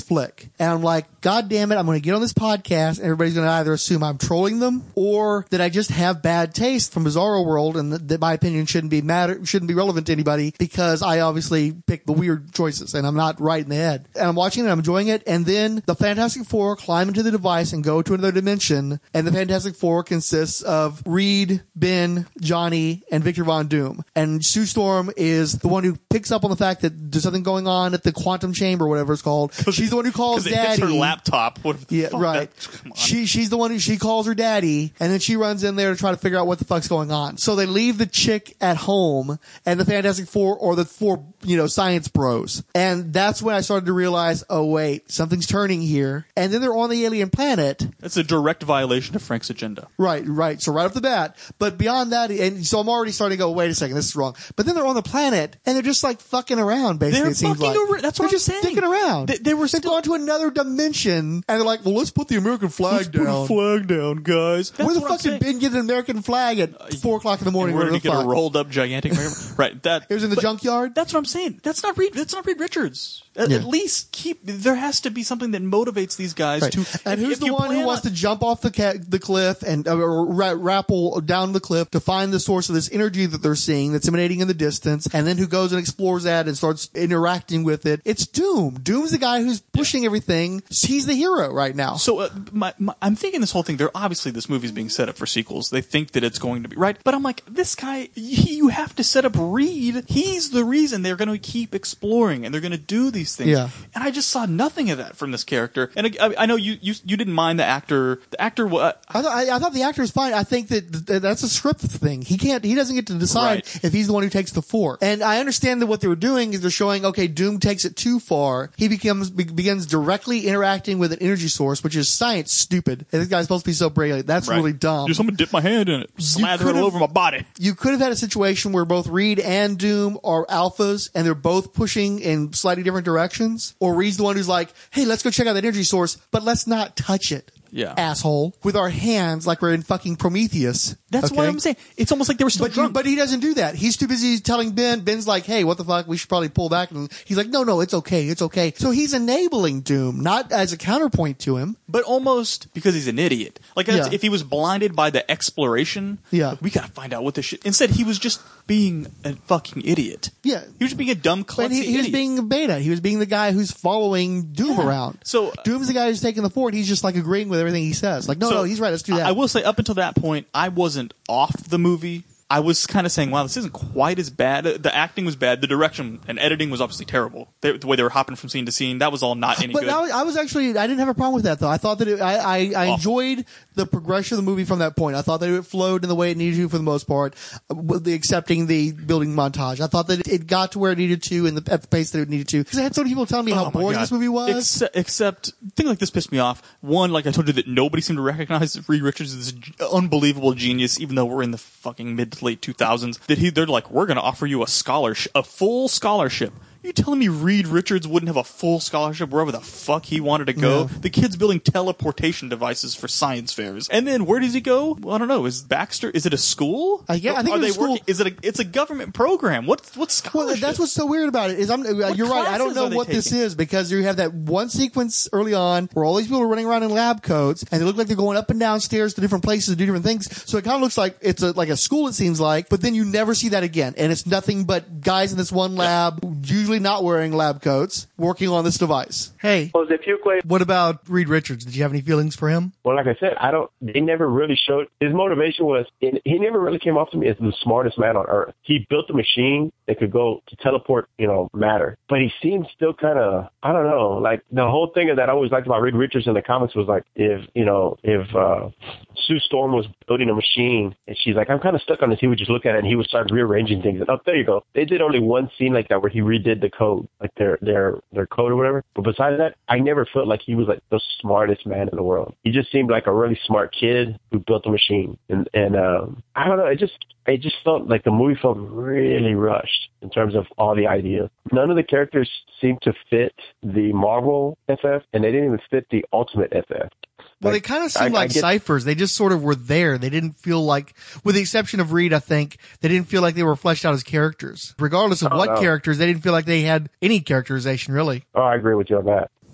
flick. And I'm like, God damn it, I'm going to get on this podcast and everybody's going to either assume I'm trolling them or that I just have bad taste from Bizarro World and that, that my opinion shouldn't be matter, shouldn't be relevant to anybody because I obviously picked the weird choices and I'm not right in the head. And I'm watching it, I'm enjoying it, and then the Fantastic Four climb into the device and go to another dimension, and the Fantastic Four consists of Reed, Ben, Johnny, and Victor Von Doom. And Sue Storm is the one who picks up on the fact that there's something going on at the quantum chamber, whatever it's called. She's the one who calls it Daddy. Hits her laptop. What the yeah, fuck? right. She she's the one who she calls her daddy, and then she runs in there to try to figure out what the fuck's going on. So they leave the chick at home, and the Fantastic Four or the four, you know, science bros. And that's when I started to realize, oh wait, something's turning here. And then they're on the alien planet. That's a direct violation of Frank's agenda. Right, right. So right off the bat. But beyond that, and so I'm already starting to go, wait a second, this is wrong. But then they're on the planet, and they're just like fucking around, basically, They're it seems fucking like. over- that's they're what I'm just saying. sticking around. They, they were They've still, gone to another dimension, and they're like, well, let's put the American flag let's down. put a flag down, guys. That's Where the what fuck I'm saying. did Ben get an American flag at four o'clock in the morning? We're Where going the to get fuck? a rolled up gigantic American. Right. That It was in the but junkyard? That's what I'm saying. That's not Reed. That's not Reed Richards. At, Yeah. at least keep. There has to be something that motivates these guys Right. to. And if- who's if the you one who plan wants on- to jump off the ca- the cliff and uh, or ra- rappel down the cliff to find the source of this energy that they're seeing that's emanating in the distance, and then who goes and explores that and starts interacting with it? It's Doom. Doom's the guy who's pushing everything. He's the hero right now. So uh, my, my, I'm thinking this whole thing. They're obviously this movie's being set up for sequels. They think that it's going to be right, but I'm like, this guy. He, you have to set up Reed. He's the reason they're going to keep exploring and they're going to do these things. Yeah. And I just saw nothing of that from this character. And I, I know you, you you didn't mind the actor. The actor. Uh, I thought, I, I thought the actor is fine. I think that th- that's a script thing. He can't, he doesn't get to decide Right. if he's the one who takes the four. And I understand that what they were doing is they're showing, okay, Doom takes it too far. He becomes, be- begins directly interacting with an energy source, which is science stupid. And this guy's supposed to be so brilliant. That's right. really dumb. Just I'm gonna dip my hand in it, slather it could've- all over my body. You could have had a situation where both Reed and Doom are alphas and they're both pushing in slightly different directions. Or Reed's the one who's like, hey, let's go check out that energy source, but let's not touch it. Yeah. Asshole. With our hands like we're in fucking Prometheus. That's okay? what I'm saying. It's almost like they were still But, you, drunk. but he doesn't do that. He's too busy telling Ben. Ben's like, hey, what the fuck? We should probably pull back. And he's like, no, no, it's okay. It's okay. So he's enabling Doom, not as a counterpoint to him. But almost because he's an idiot. Like Yeah. if he was blinded by the exploration, Yeah. like, we gotta find out what this shit. Instead, he was just being a fucking idiot. Yeah. He was just being a dumb, klutzy And he, he was idiot. being a beta. He was being the guy who's following Doom Yeah. around. So uh, Doom's the guy who's taking the fort. He's just like agreeing with everything he says. Like, no, So, no, he's right. Let's do that. I will say, up until that point, I wasn't off the movie. I was kind of saying, wow, this isn't quite as bad. The acting was bad. The direction and editing was obviously terrible. They, the way they were hopping from scene to scene, that was all not any But good. I was, I was actually, I didn't have a problem with that though. I thought that it, I, I, I enjoyed the progression of the movie from that point. I thought that it flowed in the way it needed to for the most part, uh, with the accepting the building montage. I thought that it, it got to where it needed to and the, at the pace that it needed to. Because I had so many people telling me how Oh my boring God. this movie was. Except, except, thing like this pissed me off. One, like I told you, that nobody seemed to recognize that Reed Richards is this unbelievable genius, even though we're in the fucking mid to late two thousands. That he, they're like, we're going to offer you a scholarship, a full scholarship. You telling me Reed Richards wouldn't have a full scholarship wherever the fuck he wanted to go? Yeah. The kid's building teleportation devices for science fairs. And then where does he go? Well, I don't know. Is Baxter, is it a school? Uh, yeah, I think Are it's a they school. working- Is it a, it's a government program. What, what scholarship? Well, that's what's so weird about it. Is I'm, uh, you're right. I don't classes know are they what this taking? is because you have that one sequence early on where all these people are running around in lab coats and they look like they're going up and down stairs to different places to do different things. So it kind of looks like it's a, like a school. It seems like, but then you never see that again, and it's nothing but guys in this one lab, usually not wearing lab coats, working on this device. Hey, Jose Fuqua. what about Reed Richards? Did you have any feelings for him? Well, like I said, I don't. They never really showed his motivation was. He never really came off to me as the smartest man on earth. He built a machine that could go to teleport, you know, matter. But he seemed still kind of, I don't know, like the whole thing that I always liked about Reed Richards in the comics was like, if you know, if uh, Sue Storm was building a machine and she's like, I'm kind of stuck on this, he would just look at it and he would start rearranging things. And oh, there you go. They did only one scene like that where he redid the code, like their their their code or whatever. But besides that, I never felt like he was like the smartest man in the world. He just seemed like a really smart kid who built a machine. And and um, I don't know, it just it just felt like the movie felt really rushed in terms of all the ideas. None of the characters seemed to fit the Marvel F F, and they didn't even fit the Ultimate F F. Well, Like, they kind of I- seem I like get- ciphers. They just sort of were there. They didn't feel like, with the exception of Reed, I think, they didn't feel like they were fleshed out as characters. Regardless of Oh, what no. characters, they didn't feel like they had any characterization, really. Oh, I agree with you on that.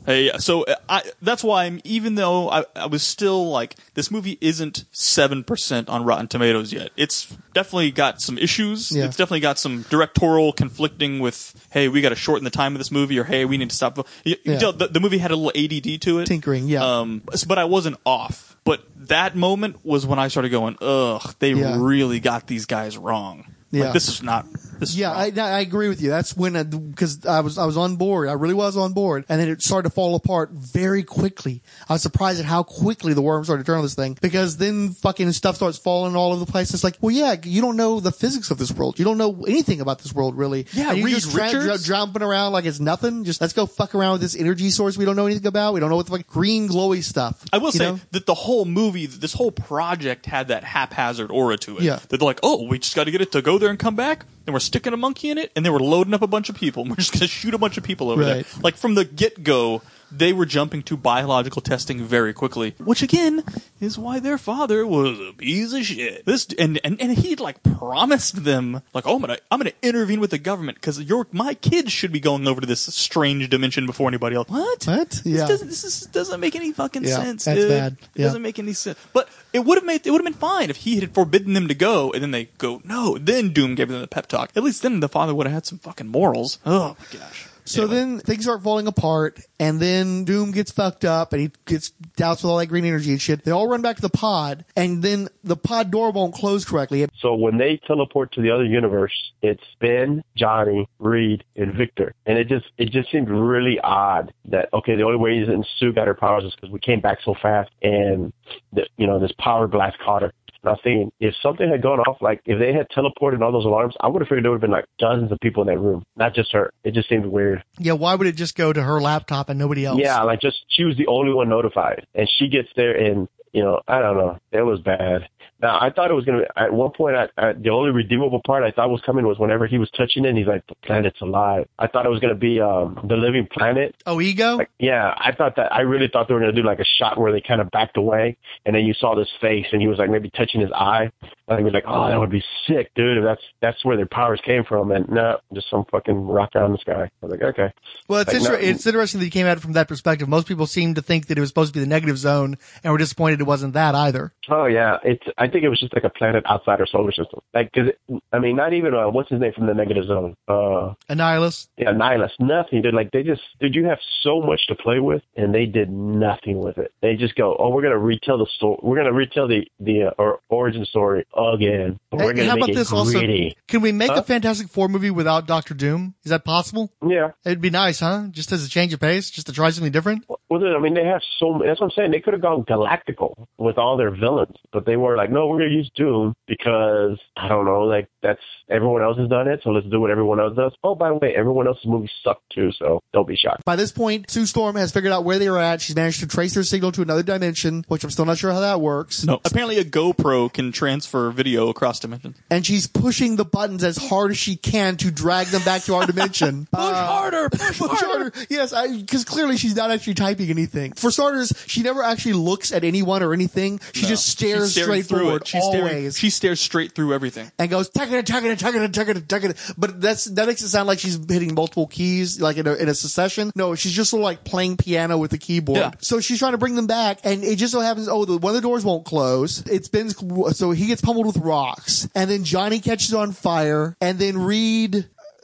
Hey, so I, that's why I'm, even though I, I was still like, this movie isn't seven percent on Rotten Tomatoes yet. It's definitely got some issues. Yeah. It's definitely got some directorial conflicting with, hey, we got to shorten the time of this movie, or hey, we need to stop. You, you Yeah. tell the, the movie had a little A D D to it. Tinkering, yeah. Um, but I wasn't off. But that moment was when I started going, ugh, they Yeah. really got these guys wrong. Yeah. Like, this is not. This is Yeah, I, I agree with you. That's when, because I, I was I was on board. I really was on board, and then it started to fall apart very quickly. I was surprised at how quickly the worm started to turn on this thing, because then fucking stuff starts falling all over the place. It's like, well, yeah, you don't know the physics of this world. You don't know anything about this world, really. Yeah, and you Reed just tra- Richards. dra- jumping around like it's nothing. Just let's go fuck around with this energy source we don't know anything about. We don't know what the fuck green glowy stuff. I will you say know? that the whole movie, this whole project had that haphazard aura to it. Yeah. That they're like, oh, we just got to get it to go there and come back, and we're sticking a monkey in it, and then we're loading up a bunch of people, and we're just going to shoot a bunch of people over Right. there. Like, from the get-go, they were jumping to biological testing very quickly, which again is why their father was a piece of shit. This and and, and he'd like promised them, like, oh, I'm gonna I'm gonna intervene with the government because your my kids should be going over to this strange dimension before anybody else. What? What? Yeah. This doesn't this is, doesn't make any fucking Yeah, sense. that's dude. bad. It Yeah. doesn't make any sense. But it would have made it would have been fine if he had forbidden them to go, and then they go no. Then Doom gave them the pep talk. At least then the father would have had some fucking morals. Oh my gosh. So Anyway. then things start falling apart, and then Doom gets fucked up, and he gets doused with all that green energy and shit. They all run back to the pod, and then the pod door won't close correctly. So when they teleport to the other universe, it's Ben, Johnny, Reed, and Victor. And it just it just seemed really odd that, okay, the only way that Sue got her powers is because we came back so fast, and, the, you know, this power blast caught her. And I was thinking, if something had gone off, like if they had teleported all those alarms, I would have figured there would have been like dozens of people in that room, not just her. It just seemed weird. Yeah, why would it just go to her laptop and nobody else? Yeah, like just she was the only one notified, and she gets there, and you know, I don't know, it was bad. Now I thought it was gonna. At one point, I, I, the only redeemable part I thought was coming was whenever he was touching it, and he's like, "The planet's alive." I thought it was gonna be um, the living planet. Oh, Ego? Like, yeah, I thought that. I really thought they were gonna do like a shot where they kind of backed away, and then you saw this face, and he was like maybe touching his eye. And I was like, "Oh, that would be sick, dude." If that's that's where their powers came from, and no, just some fucking rock out in the sky. I was like, okay. Well, it's, like, inter- no, it's interesting that you came at it from that perspective. Most people seem to think that it was supposed to be the negative zone, and were disappointed it wasn't that either. Oh yeah, it's. I think it was just like a planet outside our solar system. Like, cause it, I mean, not even uh, what's his name from the negative zone. Uh, Annihilus. Yeah, Annihilus. Nothing, dude. Like they just, dude, you have so much to play with, and they did nothing with it. They just go, oh, we're gonna retell the story. We're gonna retell the the uh, or origin story again. But we're Hey, gonna how make about it this gritty. also? Can we make Huh? a Fantastic Four movie without Doctor Doom? Is that possible? Yeah. It'd be nice, huh? Just as a change of pace, just to try something different. Well, I mean, they have so many. That's what I'm saying. They could have gone galactical with all their villains, but they were like, no, we're going to use Doom because, I don't know, like, that's, everyone else has done it, so let's do what everyone else does. Oh, by the way, everyone else's movies suck too, so don't be shocked. By this point, Sue Storm has figured out where they were at. She's managed to trace their signal to another dimension, which I'm still not sure how that works. No, apparently a GoPro can transfer video across dimensions. And she's pushing the buttons as hard as she can to drag them back to our dimension. Push harder, push, push harder. Yes, because clearly she's not actually typing anything. For starters, she never actually looks at anyone or anything. She No. just stares She's staring straight through forward it. She's staring- always. she stares straight through everything. And goes, tuck it, tuck it, tuck it, tuck it, tuck it. But that's, that makes it sound like she's hitting multiple keys, like in a, in a succession. No, she's just sort of like playing piano with the keyboard. Yeah. So she's trying to bring them back, and it just so happens, oh, the, one of the doors won't close. It's been, so he gets pummeled with rocks, and then Johnny catches on fire, and then Reed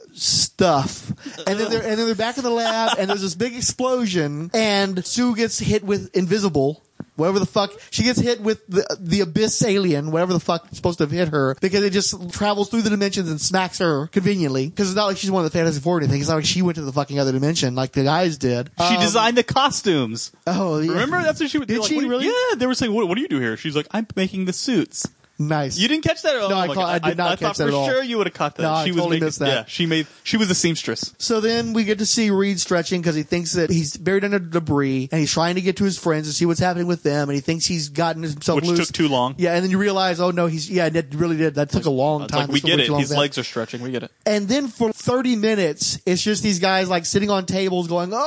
stuff. And then they're, and then they're back in the lab, and there's this big explosion, and Sue gets hit with invisible. Whatever the fuck, she gets hit with the the abyss alien, whatever the fuck is supposed to have hit her, because it just travels through the dimensions and smacks her conveniently. Because it's not like she's one of the Fantastic Four or anything. It's not like she went to the fucking other dimension like the guys did. She Um, designed the costumes. Oh, yeah. Remember? That's what she would Did like, she what do you- really? Yeah, they were saying, what, what do you do here? She's like, I'm making the suits. Nice. You didn't catch that at all? No, I Oh my caught- God. I did not I, catch thought that for at all. sure you would have caught that. No, I she was totally making, missed that. Yeah, she made. She was a seamstress. So then we get to see Reed stretching because he thinks that he's buried under debris, and he's trying to get to his friends and see what's happening with them, and he thinks he's gotten himself Which loose. took too long. Yeah, and then you realize, oh no, he's yeah, it really did. That took a long It's time. like, we Took get way it. too long His for that. legs are stretching. We get it. And then for thirty minutes, it's just these guys like sitting on tables going, oh,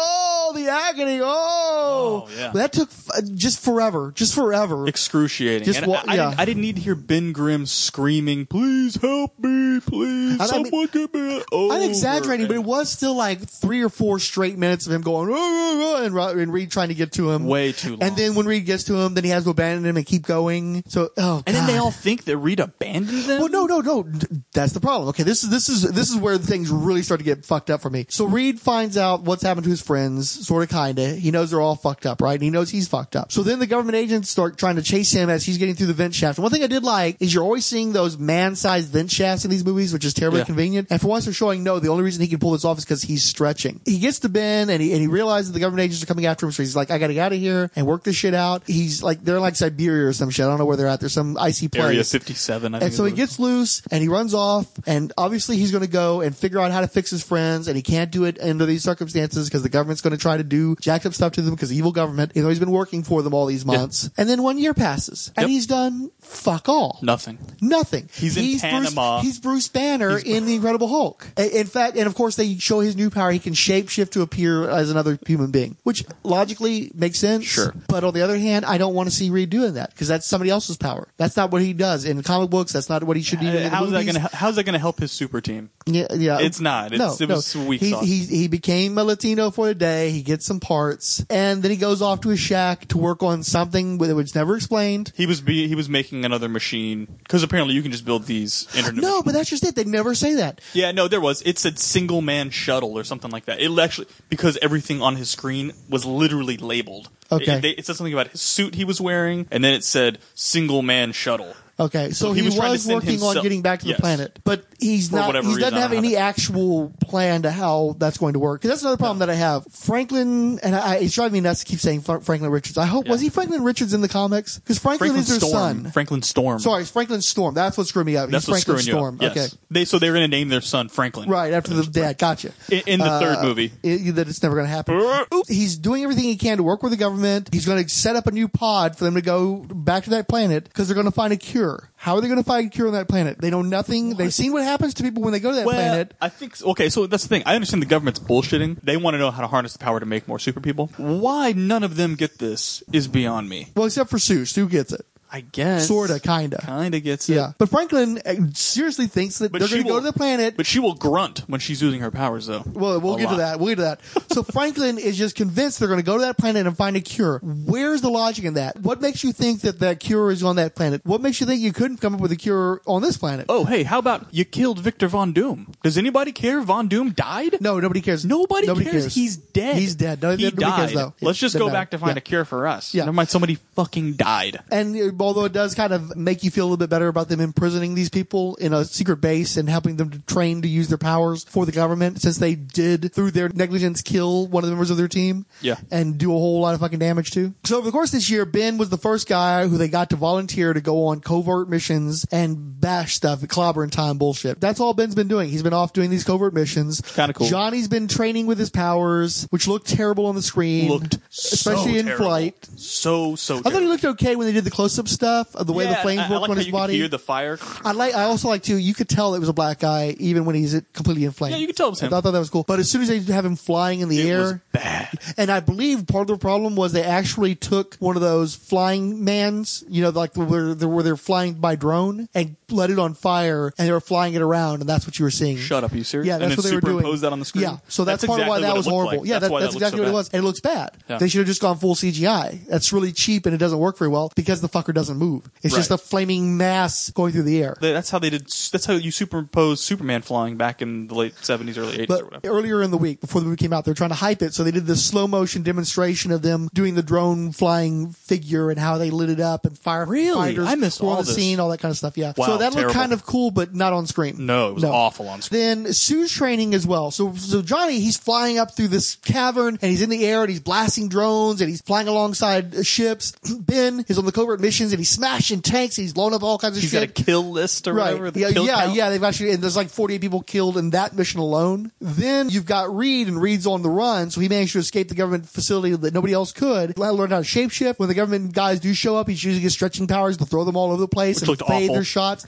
oh, the agony, oh. Oh, yeah. But that took f- just forever, just forever. Excruciating. Just and wa- I, I, yeah. didn't, I didn't need to hear Ben Grimm screaming, please help me, please, I someone mean- get me over. I'm exaggerating, but it was still like three or four straight minutes of him going, oh, oh, oh, and, Ro- and Reed trying to get to him. Way too long. And then when Reed gets to him, then he has to abandon him and keep going. So, oh, And then God. they all think that Reed abandoned them? Well, no, no, no. That's the problem. Okay, this is this is this is where things really start to get fucked up for me. So Reed finds out what's happened to his friends, sort of, kinda. He knows they're all fucked up, right? And he knows he's fucked up. So then the government agents start trying to chase him as he's getting through the vent shaft. And one thing I did like is you're always seeing those man-sized vent shafts in these movies, which is terribly Yeah. convenient. And for once, they're showing no, the only reason he can pull this off is because he's stretching. He gets to Ben and he and he realizes the government agents are coming after him. So he's like, I gotta get out of here and work this shit out. He's like, they're in like Siberia or some shit. I don't know where they're at. There's some icy place. Area fifty-seven, I think. And so it he was. gets loose and he runs off, and obviously he's going to go and figure out how to fix his friends, and he can't do it under these circumstances because the government's going to try to do jacked up stuff to them because the evil government, even though he's been working for them all these months. And then one year passes and Yep. he's done fuck all. Nothing. Nothing. He's in Panama. Bruce, he's Bruce Banner in The Incredible Hulk. A- In fact, and of course they show his new power. He can shapeshift to appear as another human being, which logically makes sense. Sure. But on the other hand, I don't want to see Reed doing that because that's somebody else's power. That's not what he does in comic books. That's not what he should do. in the Uh, how's that movies. going to how's that going to help his super team? Yeah, yeah. It's not. It's, no, it no. was weak he, sauce. he, he became a Latino for a day. He gets some parts, and then he goes off to his shack to work on something that was never explained. He was be, he was making another machine because apparently you can just build these internet. No, but that's just it. They never say that. Yeah, no, there was. It said single man shuttle or something like that. It actually because everything on his screen was literally labeled. Okay. It, it, it said something about his suit he was wearing, and then it said single man shuttle. Okay, so, So he, he was was, trying to send working on himself- getting back to Yes. the planet, but he's For not. whatever He reason, doesn't I have don't any have it. actual plan to how that's going to work. Because that's another problem that I have. Franklin, and I, it's driving me nuts to keep saying Fra- Franklin Richards. I hope was he Franklin Richards in the comics? Because Franklin, Franklin is their Storm. son. Franklin Storm. Sorry, it's Franklin Storm. That's what screwed me up. That's He's what's Franklin screwing Storm. you up. Yes. Okay. They so they were going to name their son Franklin. Right, after the dad. Gotcha. In, in the Uh, third movie. it- that it's never going to happen. Oops. He's doing everything he can to work with the government. He's going to set up a new pod for them to go back to that planet because they're going to find a cure. How are they going to find a cure on that planet? They know nothing. They've seen what happens to people when they go to that Well, planet. I think so. Okay, so that's the thing. I understand the government's bullshitting. They want to know how to harness the power to make more super people. Why none of them get this is beyond me. Well, except for Sue. Sue gets it. I guess. Sorta, kinda. Kinda gets it. Yeah. But Franklin uh, seriously thinks that But they're she going to go will- to the planet. But she will grunt when she's using her powers, though. Well, we'll A get to lot. that. We'll get to that. So Franklin is just convinced they're going to go to that planet and find a cure. Where's the logic in that? What makes you think that that cure is on that planet? What makes you think you couldn't come up with a cure on this planet? Oh, hey, how about you killed Victor Von Doom? Does anybody care Von Doom died? No, nobody cares. Nobody, Nobody cares. cares. He's dead. He's dead. No, he nobody died. cares, though. Let's It just doesn't go back matter. to find Yeah. a cure for us. Yeah. Never mind, somebody fucking died. And uh, although it does kind of make you feel a little bit better about them imprisoning these people in a secret base and helping them to train to use their powers for the government, since they did, through their negligence, kill one of the members of their team. Yeah. And do a whole lot of fucking damage too. So over the course of this year, Ben was the first guy who they got to volunteer to go on covert missions and bash stuff, clobber and time bullshit. That's all Ben's been doing. He's been off doing these covert missions. Kinda cool. Johnny's been training with his powers, which looked terrible on the screen. Looked especially so in terrible. flight. So, so I thought he looked okay when they did the close-up stuff of the way yeah, the flames I, I worked like on how his you body. Could hear the fire. I like. I also like too. You could tell it was a black guy even when he's completely inflamed. Yeah, you could tell it was him. I thought that was cool. But as soon as they have him flying in the It air, was bad. and I believe part of the problem was they actually took one of those flying mans, you know, like where they're, where they're flying by drone, and let it on fire, and they were flying it around, and that's what you were seeing. Shut up, you serious? Yeah, that's and what then they were doing. superimpose that on the screen? Yeah, so that's, That's part exactly of why that what it was looked horrible. like. Yeah, That's that, why that that's looked exactly so what it bad. was, and it looks bad. Yeah. They should have just gone full C G I. That's really cheap, and it doesn't work very well because the fucker doesn't move. It's just a Right. flaming mass going through the air. They- That's how they did. That's how you superimpose Superman flying back in the late seventies, early eighties, or But whatever. earlier in the week, before the movie came out, they were trying to hype it, so they did this slow motion demonstration of them doing the drone flying figure and how they lit it up and firefighters Really? I missed were on all the this. scene, all that kind of stuff. Yeah, Wow, so that looked terrible. kind of cool, but not on screen. No, it was awful on screen. Then Sue's training as well. So, so Johnny, he's flying up through this cavern and he's in the air and he's blasting drones and he's flying alongside uh, ships. Ben is on the covert missions and he's smashing tanks and he's blowing up all kinds of He's shit. got a kill list or Right. whatever. The Yeah, kill yeah, count. yeah. They've actually, and there's like forty-eight people killed in that mission alone. Then you've got Reed, and Reed's on the run, so he managed to escape the government facility that nobody else could. Learned how to shapeshift. When the government guys do show up, he's using his stretching powers to throw them all over the place Which and looked fade awful. their shots.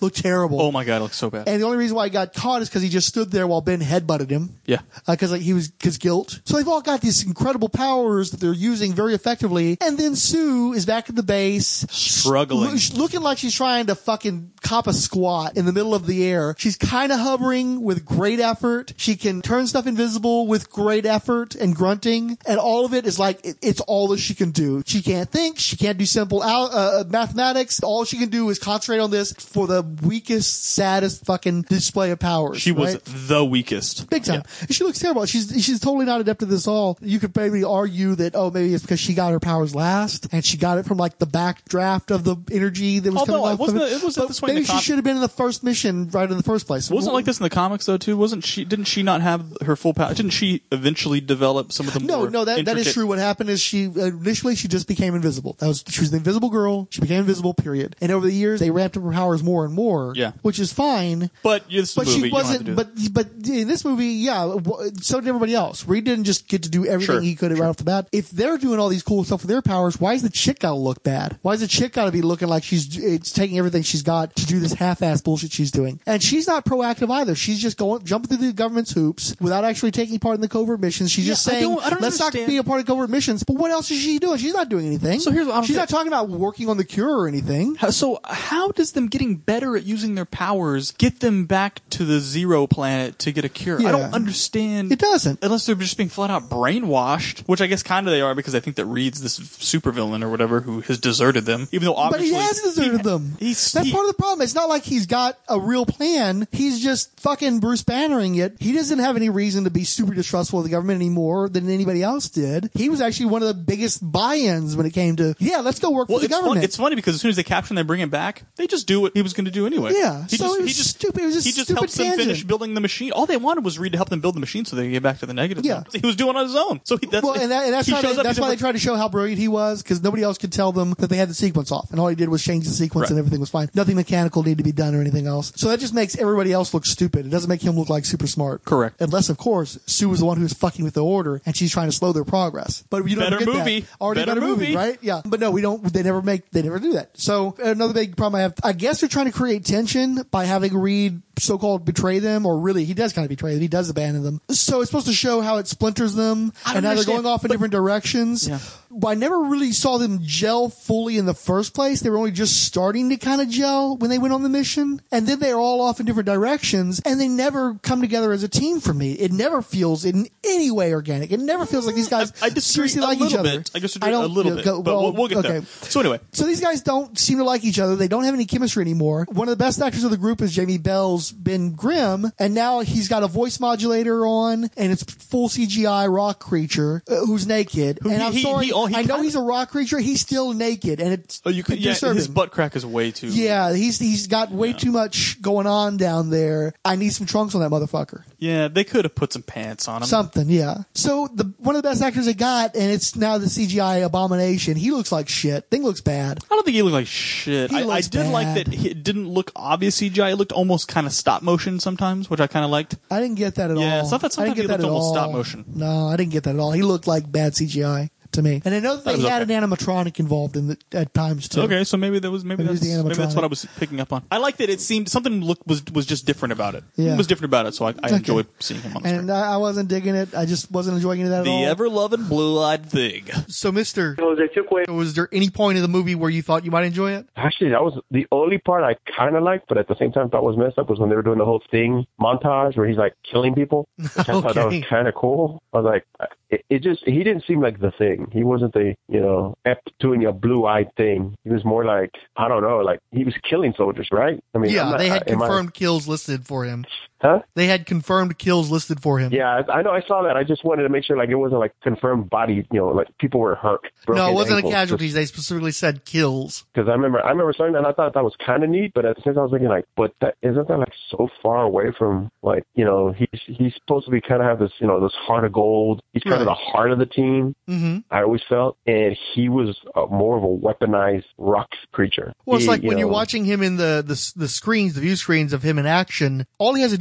looked terrible. Oh my god, it looks so bad. And the only reason why he got caught is because he just stood there while Ben headbutted him. Yeah. Because uh, like, he was, because guilt. So they've all got these incredible powers that they're using very effectively. And then Sue is back at the base. Struggling. Lo- looking like she's trying to fucking cop a squat in the middle of the air. She's kind of hovering with great effort. She can turn stuff invisible with great effort and grunting. And all of it is like, it, it's all that she can do. She can't think. She can't do simple al- uh, mathematics. All she can do is concentrate on this for the weakest, saddest fucking display of powers. She was right? the weakest. Big time. Yeah. And she looks terrible. She's she's totally not adept at this all. You could maybe argue that, oh, maybe it's because she got her powers last and she got it from like the backdraft of the energy that was Although, coming it off wasn't of it. it wasn't But this way in maybe the she com- should have been in the first mission right in the first place. It wasn't like this in the comics though too. Wasn't she? Didn't she not have her full power? Didn't she eventually develop some of the No, more no, that, that is intricate- true. What happened is she, initially she just became invisible. That was, she was the invisible girl. She became invisible, period. And over the years, they ramped up her powers more and more. Yeah. Which is fine. But it's a But movie, she you don't have wasn't, to do but, but in this movie, yeah, w- so did everybody else. Reed didn't just get to do everything Sure, he could right off the bat. If they're doing all these cool stuff with their powers, why is the chick gotta look bad? Why is the chick gotta be looking like she's, it's taking everything she's got to do this half-ass bullshit she's doing? And she's not proactive either. She's just going, jumping through the government's hoops without actually taking part in the covert missions. She's just Yeah, I saying, don't- I don't let's understand. not be a part of covert missions. But what else is she doing? She's not doing anything. So here's what I don't She's get. not talking about working on the cure or anything. How- So how does them getting better at using their powers get them back to the Zero Planet to get a cure? I Yeah. don't understand. It doesn't. Unless they're just being flat out brainwashed, which I guess kind of they are because I think that Reed's this supervillain or whatever who has deserted them. Even though But obviously he has deserted them. He's, That's he- part of the problem. It's not like he's got a real plan. He's just fucking Bruce Bannering it. He doesn't have any reason to be super distrustful of the government anymore than anybody else did. He was actually one of the biggest buy-ins when it came to, yeah, let's go work well, for the it's government. Funny, it's funny because as soon as they capture him, they bring him back. They just do what he was going to do anyway. Yeah, he so just, it was he just stupid. It was a he just stupid helps them tangent. finish building the machine. All they wanted was Reed to help them build the machine so they could get back to the negative. Yeah. he was doing it on his own. So he, that's well, and, that, and that's, he why shows they, up, that's he's why they like- tried to show how brilliant he was, because nobody else could tell them that they had the sequence off. And all he did was change the sequence Right. and everything was fine. Nothing mechanical needed to be done or anything else. So that just makes everybody else look stupid. It doesn't make him look like super smart. Correct. Unless, of course, Sue was the one who was fucking with the order and she's trying to slow their progress. But you don't Better get movie. that. Already Better better movie, movie. right? Yeah. But no, we don't, they never make, they never do that. So another big problem I have, I guess they're trying to create tension by having Reed so-called betray them, or really, he does kind of betray them. He does abandon them. So it's supposed to show how it splinters them, I don't and now they're understand, going off in but- different directions. Yeah. But I never really saw them gel fully in the first place. They were only just starting to kind of gel when they went on the mission, and then they're all off in different directions, and they never come together as a team for me. It never feels in any way organic. It never feels like these guys I disagree seriously a like each little other. bit. I disagree don't- a little yeah, bit, go- but well, we'll, we'll get okay. there. So anyway, So these guys don't seem to like each other. They don't have any chemistry anymore. One of the best actors of the group is Jamie Bell's Ben Grimm, and now he's got a voice modulator on, and it's full C G I rock creature uh, who's naked. Who and he- I'm he- sorry, he- oh, he I know kinda- he's a rock creature. He's still naked, and it's oh, you could, yeah, disturbing. his butt crack is way too. Yeah, he's he's got way too much going on down there. I need some trunks on that motherfucker. Yeah, they could have put some pants on him. Something, yeah. So the one of the best actors they got, and it's now the C G I abomination. He looks like shit. Thing looks bad. I don't think he looked like shit. He I, I looks did like bad. that he- it didn't look obvious C G I. It looked almost kind of stop motion sometimes, which I kind of liked. I didn't get that at Yeah, all. so I thought I sometimes didn't get he that looked at almost all. stop motion. No, I didn't get that at all. He looked like bad C G I to me. And I know that That they was had okay. an animatronic involved in the, at times too. Okay, so maybe that was maybe, Maybe it was that's, the maybe that's animatronic. what I was picking up on. I like that it seemed something looked was was just different about it. Yeah. It was different about it, so I, I Okay. enjoyed seeing him on the screen. And I, I wasn't digging it. I just wasn't enjoying any of that The at all. ever loving blue eyed thing. So, Mister, was there any point in the movie where you thought you might enjoy it? Actually, that was the only part I kind of liked, but at the same time thought was messed up was when they were doing the whole thing montage where he's like killing people. Which I thought that was Okay. kind of cool. I was like, it, it just, he didn't seem like the thing. He wasn't the, you know, ep- doing a blue-eyed thing. He was more like, I don't know, like he was killing soldiers, right? I mean, Yeah, I'm not- they had am I- confirmed kills listed for him. Huh? They had confirmed kills listed for him. Yeah, I I know. I saw that. I just wanted to make sure, like, it wasn't like confirmed body. You know, like people were hurt. No, it wasn't ankles, a casualties. They specifically said kills. Because I remember, I remember starting that, and I thought that was kind of neat. But at the same time, I was thinking, like, but that isn't that like so far away from, like, you know, he's he's supposed to be kind of have this, you know, this heart of gold. He's kind of Right. the heart of the team. Mm-hmm. I always felt, and he was uh, more of a weaponized rock creature. Well, it's He, like you when you're know, watching him in the, the the screens, the view screens of him in action. All he has to do is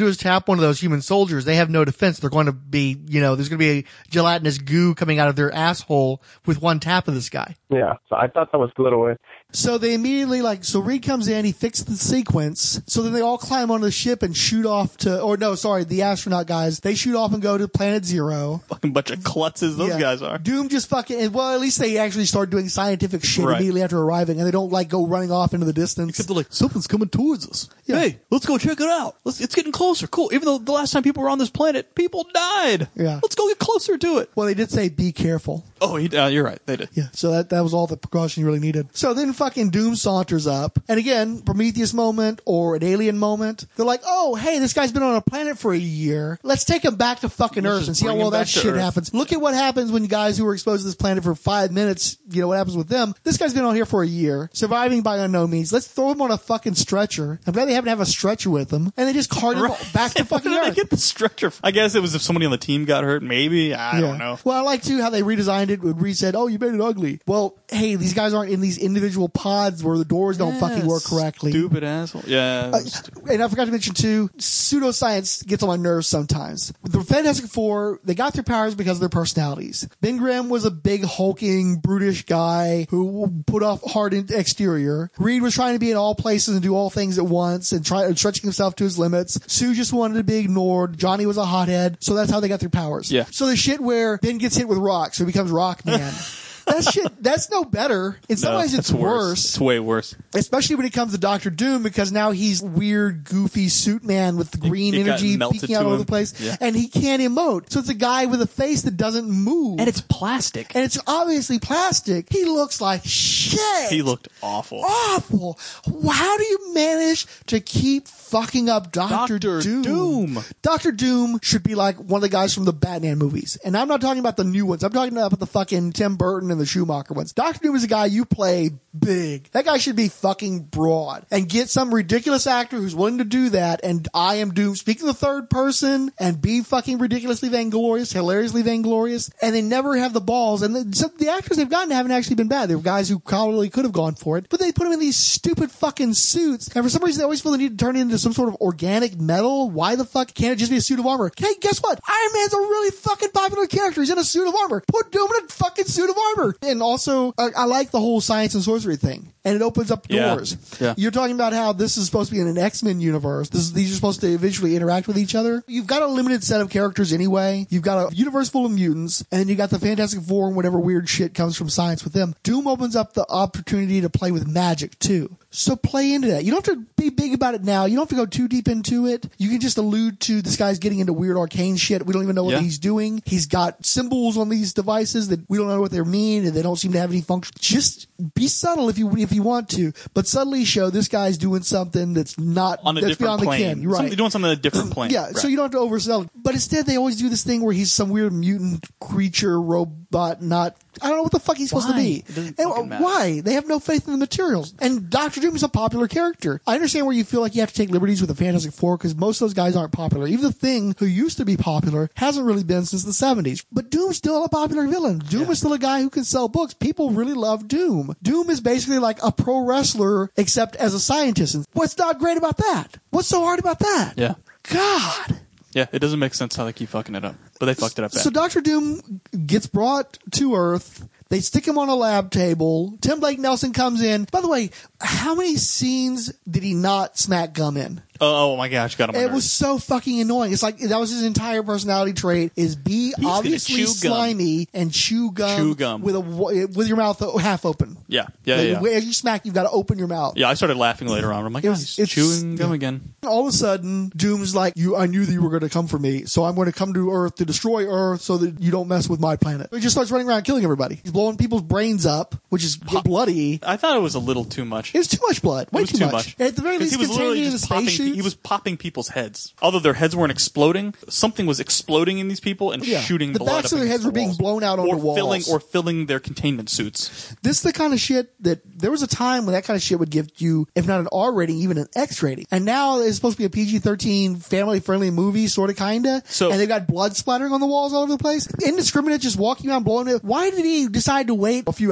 is tap one of those human soldiers, they have no defense. They're going to be, you know, there's going to be a gelatinous goo coming out of their asshole with one tap of this guy. Yeah, so I thought that was a little. So they immediately, like, so Reed comes in, he fixes the sequence, so then they all climb onto the ship and shoot off to, or no, sorry, the astronaut guys, they shoot off and go to Planet Zero. Fucking bunch of klutzes those Yeah. guys are. Doom just fucking, well, at least they actually start doing scientific shit Right. immediately after arriving, and they don't, like, go running off into the distance. Except they're like, something's coming towards us. Yeah. Hey, let's go check it out. Let's, it's getting closer. Cool. Even though the last time people were on this planet, people died. Yeah. Let's go get closer to it. Well, they did say be careful. Oh, he, uh, you're right. They did. Yeah, so that, that was all the precaution you really needed. So then fucking Doom saunters up, and again, Prometheus moment or an alien moment. They're like, oh, hey, this guy's been on a planet for a year. Let's take him back to fucking Let's Earth just and see how bring well him that back to shit Earth. happens. Look at what happens when guys who were exposed to this planet for five minutes, you know, what happens with them. This guy's been on here for a year, surviving by unknown means. Let's throw him on a fucking stretcher. I'm glad they happen to have a stretcher with them, and they just cart him Right. back to fucking Where did Earth. they get the stretcher? I guess it was if somebody on the team got hurt. Maybe. I Yeah. don't know. Well, I like too how they redesigned it. When Reed said, "Oh, you made it ugly." Well, hey, these guys aren't in these individual pods where the doors don't Yeah, fucking work correctly. Stupid asshole. Yeah. Uh, and I forgot to mention too, pseudoscience gets on my nerves sometimes. The Fantastic Four, they got their powers because of their personalities. Ben Grimm was a big, hulking, brutish guy who put off hard exterior. Reed was trying to be in all places and do all things at once and try, stretching himself to his limits. Sue just wanted to be ignored. Johnny was a hothead, so that's how they got their powers. Yeah. So the shit where Ben gets hit with rocks, so he becomes Rock Man. That shit, that's no better. In some No, ways, it's that's worse. It's way worse. Especially when it comes to Doctor Doom, because now he's weird, goofy suit man with the green it got energy melted peeking out to all over him. the place, Yeah. and he can't emote. So it's a guy with a face that doesn't move, And it's plastic. and it's obviously plastic. He looks like shit. He looked awful. awful. How do you manage to keep fucking up Doctor Doctor Doom? Doom. Doctor Doom should be like one of the guys from the Batman movies. And I'm not talking about the new ones. I'm talking about the fucking Tim Burton and the Schumacher ones. Doctor Doom is a guy you play big. That guy should be fucking broad. And get some ridiculous actor who's willing to do that. And I am Doom. Speak in the third person and be fucking ridiculously vainglorious, hilariously vainglorious. And they never have the balls. And the, some, the actors they've gotten haven't actually been bad. They're guys who probably could have gone for it. But they put them in these stupid fucking suits. And for some reason they always feel the need to turn it into some sort of organic metal. Why the fuck can't it just be a suit of armor? Hey, guess what? Iron Man's a really fucking popular character. He's in a suit of armor. Put Doom in a fucking suit of armor. And also, uh, I like the whole science and sorcery thing. And it opens up Yeah. doors. Yeah. You're talking about how this is supposed to be in an X-Men universe. This is, these are supposed to eventually interact with each other. You've got a limited set of characters anyway. You've got a universe full of mutants. And then you got the Fantastic Four and whatever weird shit comes from science with them. Doom opens up the opportunity to play with magic too. So play into that. You don't have to be big about it now. You don't have to go too deep into it. You can just allude to this guy's getting into weird arcane shit. We don't even know what Yeah. he's doing. He's got symbols on these devices that we don't know what they mean and they don't seem to have any function. Just be subtle if you if you want to, but subtly show this guy's doing something that's not On a that's different beyond plane. the kin. You're right. Something- doing something on a different plane. Yeah, Right. so you don't have to oversell it. But instead, they always do this thing where he's some weird mutant creature, robot, not. I don't know what the fuck he's supposed Why? to be. It doesn't And fucking matter. why? They have no faith in the materials. And Doctor Doom is a popular character. I understand where you feel like you have to take liberties with the Fantastic Four because most of those guys aren't popular. Even the Thing, who used to be popular, hasn't really been since the seventies. But Doom's still a popular villain. Doom is still a guy who can sell books. People really love Doom. Doom is basically like a pro wrestler, except as a scientist. And what's not great about that? What's so hard about that? Yeah. God. Yeah, it doesn't make sense how they keep fucking it up. But they fucked it up bad. So Doctor Doom gets brought to Earth. They stick him on a lab table. Tim Blake Nelson comes in. By the way, how many scenes did he not smack gum in? Oh, oh my gosh, got him. It was so fucking annoying. It's like that was his entire personality trait: is be gonna obviously chew gum. slimy and chew gum, Chew gum. with a with your mouth half open. Yeah, yeah, yeah. Like, as you smack, you've got to open your mouth. Yeah, I started laughing later on. I'm like, It oh, was- he's it's- chewing gum yeah. again. All of a sudden, Doom's like, "You, I knew that you were going to come for me, so I'm going to come to Earth to destroy Earth so that you don't mess with my planet." He just starts running around killing everybody. He's blowing people's brains up, which is bloody. I thought it was a little too much. It was too much blood. Way It was too, too much. much. At the very 'Cause least, he was contained literally in the just popping. spacesuits. He was popping people's heads. Although their heads weren't exploding, something was exploding in these people and Yeah. shooting The blood. backs up of their against heads the were being walls. blown out or onto walls. filling or filling their containment suits. This is the kind of shit that there was a time when that kind of shit would give you, if not an R rating, even an X rating. And now it's supposed to be a P G thirteen family friendly movie, sort of, kinda. So- and they've got blood splattering on the walls all over the place. Indiscriminate, just walking around blowing it. Why did he decide to wait a few hours or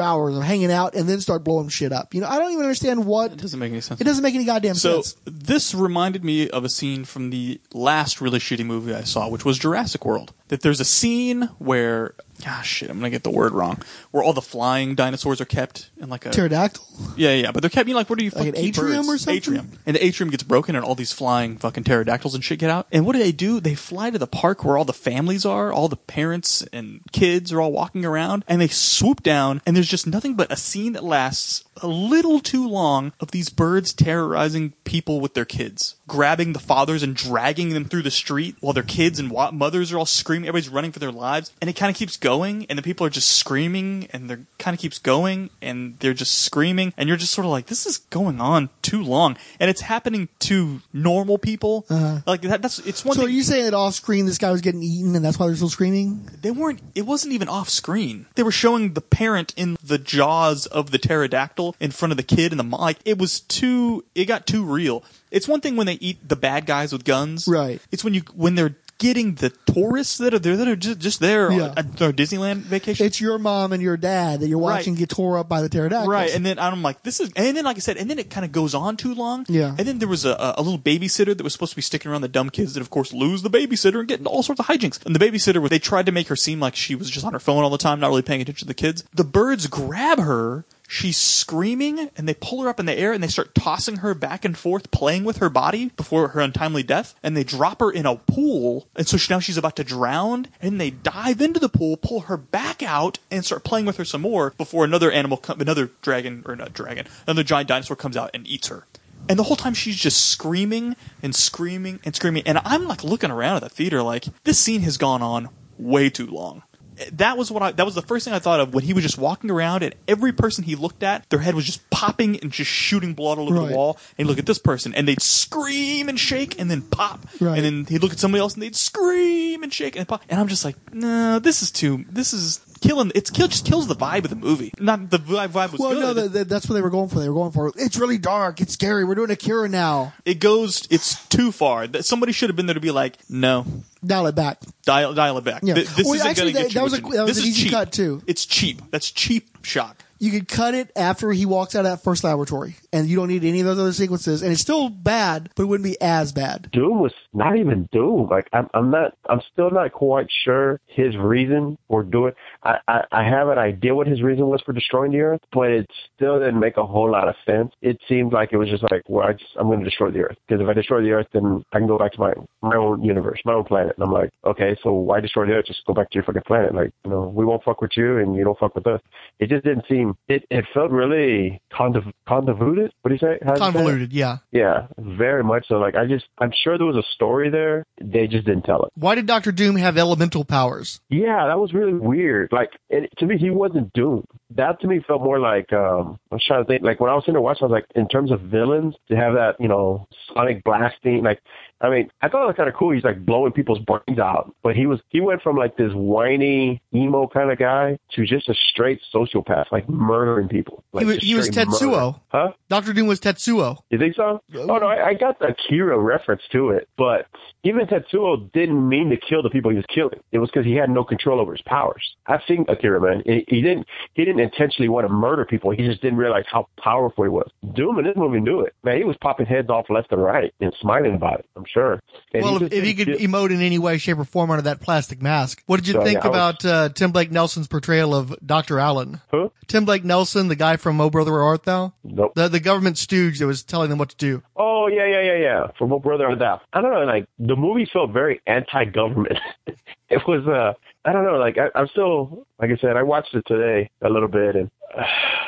hanging out and then start blowing shit up. You know, I don't even understand what. It doesn't make any sense. It doesn't make any goddamn so, sense. So this reminded me of a scene from the last really shitty movie I saw, which was Jurassic World. That there's a scene where, gosh, shit, I'm gonna get the word wrong, where all the flying dinosaurs are kept in like a pterodactyl. Yeah, yeah, but they're kept, you know, like, what do you like fucking an atrium birds? or something? Atrium, and the atrium gets broken, and all these flying fucking pterodactyls and shit get out. And what do they do? They fly to the park where all the families are, all the parents and kids are all walking around, and they swoop down, and there's just nothing but a scene that lasts a little too long of these birds terrorizing people with their kids, grabbing the fathers and dragging them through the street while their kids and wa- mothers are all screaming. Everybody's running for their lives, and it kind of keeps going, and the people are just screaming, and they're kind of keeps going, and they're just screaming, and you're just sort of like, this is going on too long, and it's happening to normal people. Uh-huh. Like that, that's it's one. So thing. are you saying that off screen this guy was getting eaten and that's why they're still screaming? They weren't. It wasn't even off screen. They were showing the parent in the jaws of the pterodactyl in front of the kid and the mom. Like, it was too. It got too real. It's one thing when they eat the bad guys with guns. Right. It's when you when they're getting the tourists that are there that are just, just there Yeah. on their Disneyland vacation. It's your mom and your dad that you're watching Right. get tore up by the pterodactyls. Right, and then I'm like, this is, and then like I said, and then it kind of goes on too long. Yeah. And then there was a, a little babysitter that was supposed to be sticking around the dumb kids that, of course, lose the babysitter and get into all sorts of hijinks. And the babysitter, they tried to make her seem like she was just on her phone all the time, not really paying attention to the kids. The birds grab her. She's screaming, and they pull her up in the air, and they start tossing her back and forth, playing with her body before her untimely death, and they drop her in a pool, and so she, now she's about to drown, and they dive into the pool, pull her back out, and start playing with her some more before another animal, com- another dragon, or not dragon, another giant dinosaur comes out and eats her. And the whole time she's just screaming and screaming and screaming, and I'm like looking around at the theater like, this scene has gone on way too long. That was what I, that was the first thing I thought of when he was just walking around, and every person he looked at, their head was just popping and just shooting blood all over Right. the wall. And he'd look at this person, and they'd scream and shake, and then pop. Right. And then he'd look at somebody else, and they'd scream and shake and pop. And I'm just like, no, this is too, this is killing. It's kill, just kills the vibe of the movie. Not the vibe. Vibe was Well, good. no, that, that, that's what they were going for. They were going for, it's really dark, it's scary, we're doing Akira now. It goes, it's too far. That somebody should have been there to be like, no, Dial it back. dial, dial it back. Yeah. Th- This Well, isn't actually, going to that- get that you was what a- you- that was this an is easy cheap. cut, too. It's cheap. That's cheap shock. You could cut it after he walks out of that first laboratory, and you don't need any of those other sequences, and it's still bad, but it wouldn't be as bad. Doom was not even Doom. Like I'm, I'm not. I'm still not quite sure his reason for doing. I, I, I have an idea what his reason was for destroying the Earth, but it still didn't make a whole lot of sense. It seemed like it was just like, well, I just, I'm going to destroy the Earth because if I destroy the Earth, then I can go back to my my own universe, my own planet. And I'm like, okay, so why destroy the Earth? Just go back to your fucking planet. Like, you know, we won't fuck with you, and you don't fuck with us. It just didn't seem. It it felt really conv- convoluted. What do you say? How do you say it? Convoluted, yeah. Yeah, very much so. Like, I just, I'm sure there was a story there. They just didn't tell it. Why did Doctor Doom have elemental powers? Yeah, that was really weird. Like, it, to me, he wasn't Doom. That to me felt more like, um, I was trying to think, like, when I was in there watching, I was like, in terms of villains, to have that, you know, sonic blasting, like, I mean, I thought it was kind of cool. He's like blowing people's brains out, but he was, he went from like this whiny, emo kind of guy to just a straight sociopath, like murdering people. Like he was, just he was straight Tetsuo. murder. Huh? Doctor Doom was Tetsuo. You think so? Oh, no, I, I got the Akira reference to it, but even Tetsuo didn't mean to kill the people he was killing. It was because he had no control over his powers. I've seen Akira, man. He, he didn't he didn't intentionally want to murder people. He just didn't realize how powerful he was. Doom in this movie knew it. Man, he was popping heads off left and right and smiling about it, I'm sure. And Well, he if, just if he could didn't- emote in any way, shape, or form under that plastic mask. What did you So, think yeah, I was- about uh, Tim Blake Nelson's portrayal of Doctor Allen? Who? Tim Blake Nelson, the guy from Oh Brother Where Art Thou? Nope. The, the government stooge that was telling them what to do. Oh, yeah, yeah, yeah, yeah. From what brother on that. I don't know, like, the movie felt very anti-government. It was, uh, I don't know, like, I, I'm still, like I said, I watched it today a little bit, and uh,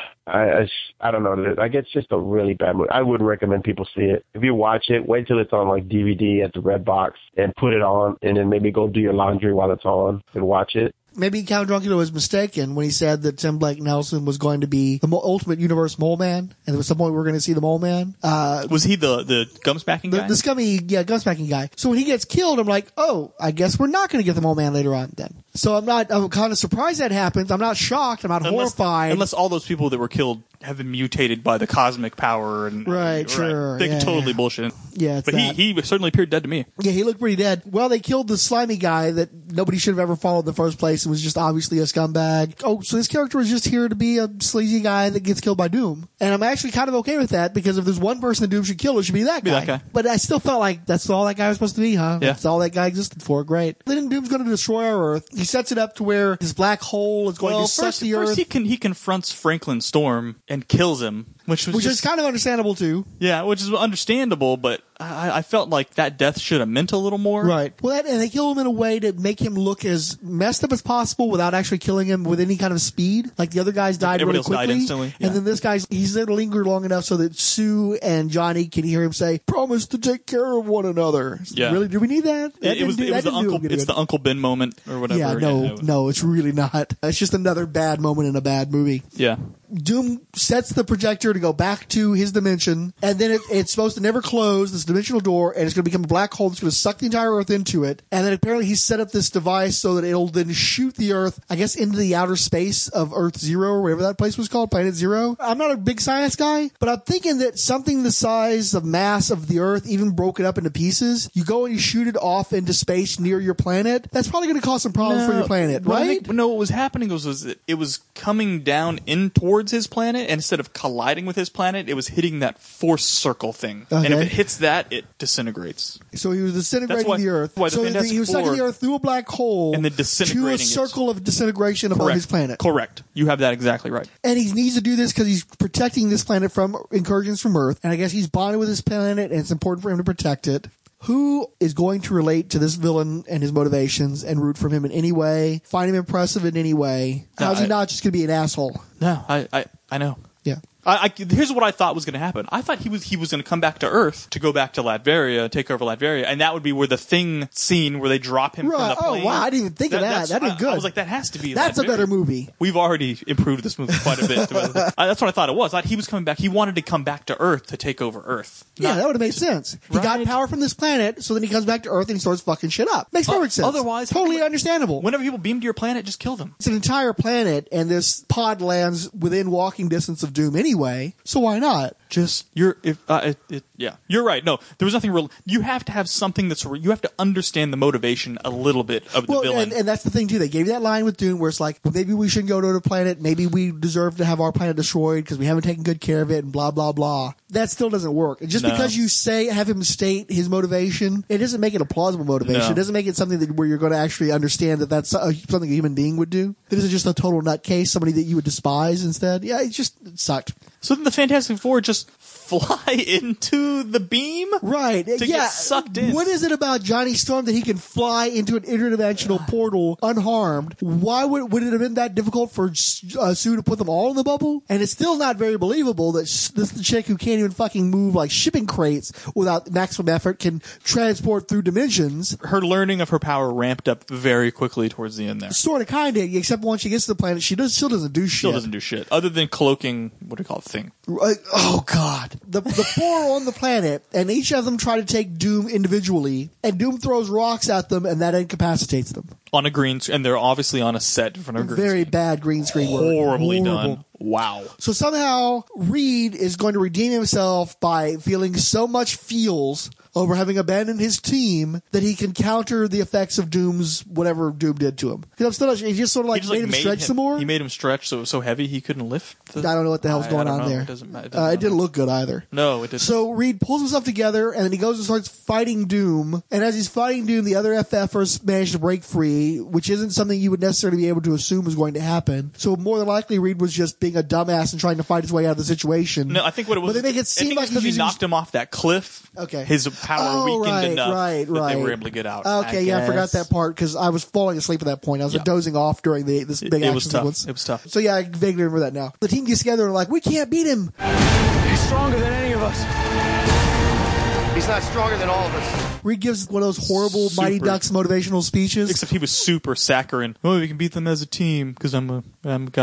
I, I, I don't know, like, it's just a really bad movie. I wouldn't recommend people see it. If you watch it, wait till it's on, like, D V D at the Red Box, and put it on, and then maybe go do your laundry while it's on, and watch it. Maybe Count Druncula was mistaken when he said that Tim Blake Nelson was going to be the mo- ultimate universe mole man, and at some point we were going to see the mole man. Uh, Was he the the gumsmacking the, guy? the scummy, yeah, gunsmacking guy. So when he gets killed, I'm like, oh, I guess we're not going to get the mole man later on then. So I'm not, I'm kind of surprised that happens. I'm not shocked. I'm not unless, horrified. Unless all those people that were killed have been mutated by the cosmic power. and Right, right. sure. They yeah, totally yeah. bullshit. Yeah, it's But that. he, he certainly appeared dead to me. Yeah, he looked pretty dead. Well, they killed the slimy guy that nobody should have ever followed in the first place and was just obviously a scumbag. Oh, so this character was just here to be a sleazy guy that gets killed by Doom. And I'm actually kind of okay with that because if there's one person that Doom should kill, it should be that Be guy. that guy. But I still felt like that's all that guy was supposed to be, huh? Yeah. That's all that guy existed for. Great. Then Doom's going to destroy our Earth. He sets it up to where this black hole is going Well, to suck first, the first Earth. he, can, he confronts Franklin Storm and kills him, which was which just, is kind of understandable too. yeah, which is understandable, but I, I felt like that death should have meant a little more. Right. Well, that, and they kill him in a way to make him look as messed up as possible without actually killing him with any kind of speed. Like the other guys died Everybody really else died quickly. instantly, yeah. And then this guy's, he's there to linger long enough so that Sue and Johnny can hear him say, promise to take care of one another. Yeah. Really? Do we need that? that It, it was, do, it was that the didn't do Uncle, him it's good. the Uncle Ben moment or whatever. Yeah, no, Yeah, no, it's really not. It's just another bad moment in a bad movie. yeah. Doom sets the projector to go back to his dimension, and then it, it's supposed to never close, this dimensional door, and it's going to become a black hole that's going to suck the entire Earth into it. And then apparently he set up this device so that it'll then shoot the Earth, I guess, into the outer space of Earth Zero, or whatever that place was called, Planet Zero. I'm not a big science guy, but I'm thinking that something the size of mass of the Earth, even broken up into pieces, you go and you shoot it off into space near your planet, that's probably going to cause some problems for your planet, Well, I right? think- no, what was happening was, was that it was coming down in towards his planet, and instead of colliding with his planet, it was hitting that force circle thing. And if Okay. it hits that, it disintegrates. So he was disintegrating That's why- the Earth. why the so Fantastic he was sucking Four- the Earth through a black hole And then to a disintegrating it. circle of disintegration above Correct. his planet. Correct. You have that exactly right. And he needs to do this because he's protecting this planet from incursions from Earth. And I guess he's bonded with his planet, and it's important for him to protect it. Who is going to relate to this villain and his motivations and root for him in any way? Find him impressive in any way? No, How's he I- not just going to be an asshole? No, I, I, I know. Yeah. I, I, here's what I thought was going to happen. I thought he was he was going to come back to Earth to go back to Latveria, take over Latveria, and that would be where the Thing scene where they drop him Right. from the Oh, plane. wow. I didn't even think of that. that's- That'd be I- good. I was like, that has to be. That's a Latveria. better movie. We've already improved this movie quite a bit. I, that's what I thought it was. I thought he was coming back. He wanted to come back to Earth to take over Earth. Yeah, that would have made sense. He got power from this planet, so then he comes back to Earth and he starts fucking shit up. Makes perfect sense. Otherwise, totally understandable. Whenever people beam to your planet, just kill them. It's an entire planet, and this pod lands within walking distance of Doom anyway, so why not? Just you're if uh, it, it, yeah, you're right. No, there was nothing real. You have to have something that's re- you have to understand the motivation a little bit of the Well, villain. and, and that's the thing too. They gave you that line with Doom where it's like, well, maybe we shouldn't go to a planet. Maybe we deserve to have our planet destroyed because we haven't taken good care of it, and blah blah blah. That still doesn't work. Just No. because you say have him state his motivation, it doesn't make it a plausible motivation. No. It doesn't make it something that where you're going to actually understand that that's uh, something a human being would do. It isn't just a total nutcase, somebody that you would despise instead. Yeah, it just it sucked. So then the Fantastic Four just fly into the beam, right? To yeah. get sucked in. What is it about Johnny Storm that he can fly into an interdimensional portal unharmed? Why would would it have been that difficult for uh, Sue to put them all in the bubble? And it's still not very believable that sh- this the chick who can't even fucking move like shipping crates without maximum effort can transport through dimensions. Her learning of her power ramped up very quickly towards the end there. Sort of, kind of, except once she gets to the planet, she does still doesn't do shit. Still doesn't do shit other than cloaking. What do you call it? Thing. Like, oh god, the the four are on the planet, and each of them try to take Doom individually, and Doom throws rocks at them, and that incapacitates them. On a green, and they're obviously on a set in front of a green Very screen. bad green screen work. Horribly Horrible. done. Wow. So somehow Reed is going to redeem himself by feeling so much feels over having abandoned his team that he can counter the effects of Doom's whatever Doom did to him. Because I'm still not sure. He just sort of like He just, made like, him stretch him, some more. He made him stretch so it was so heavy he couldn't lift. The, I don't know what the hell's I- going I don't on know. there. It doesn't matter. It doesn't Uh, it matter. didn't look good either. No, it didn't. So Reed pulls himself together and then he goes and starts fighting Doom. And as he's fighting Doom, the other F Fers manage to break free, which isn't something you would necessarily be able to assume is going to happen. So more than likely, Reed was just being a dumbass and trying to fight his way out of the situation. No, I think what it was. But they make it I seem think like it's because he's he using- knocked him off that cliff. Okay. His power Oh, weakened right, enough right, that right. they were able to get out. Okay, I yeah, I forgot guess. that part because I was falling asleep at that point. I was Yeah. dozing off during the this big It action was tough. sequence. It was tough. So yeah, I vaguely remember that now. The team gets together and are like, we can't beat him. He's stronger than any of us. He's not stronger than all of us. Reed gives one of those horrible Super. Mighty Ducks motivational speeches. Except he was super saccharine. Oh, we can beat them as a team because I'm a I'm a guy.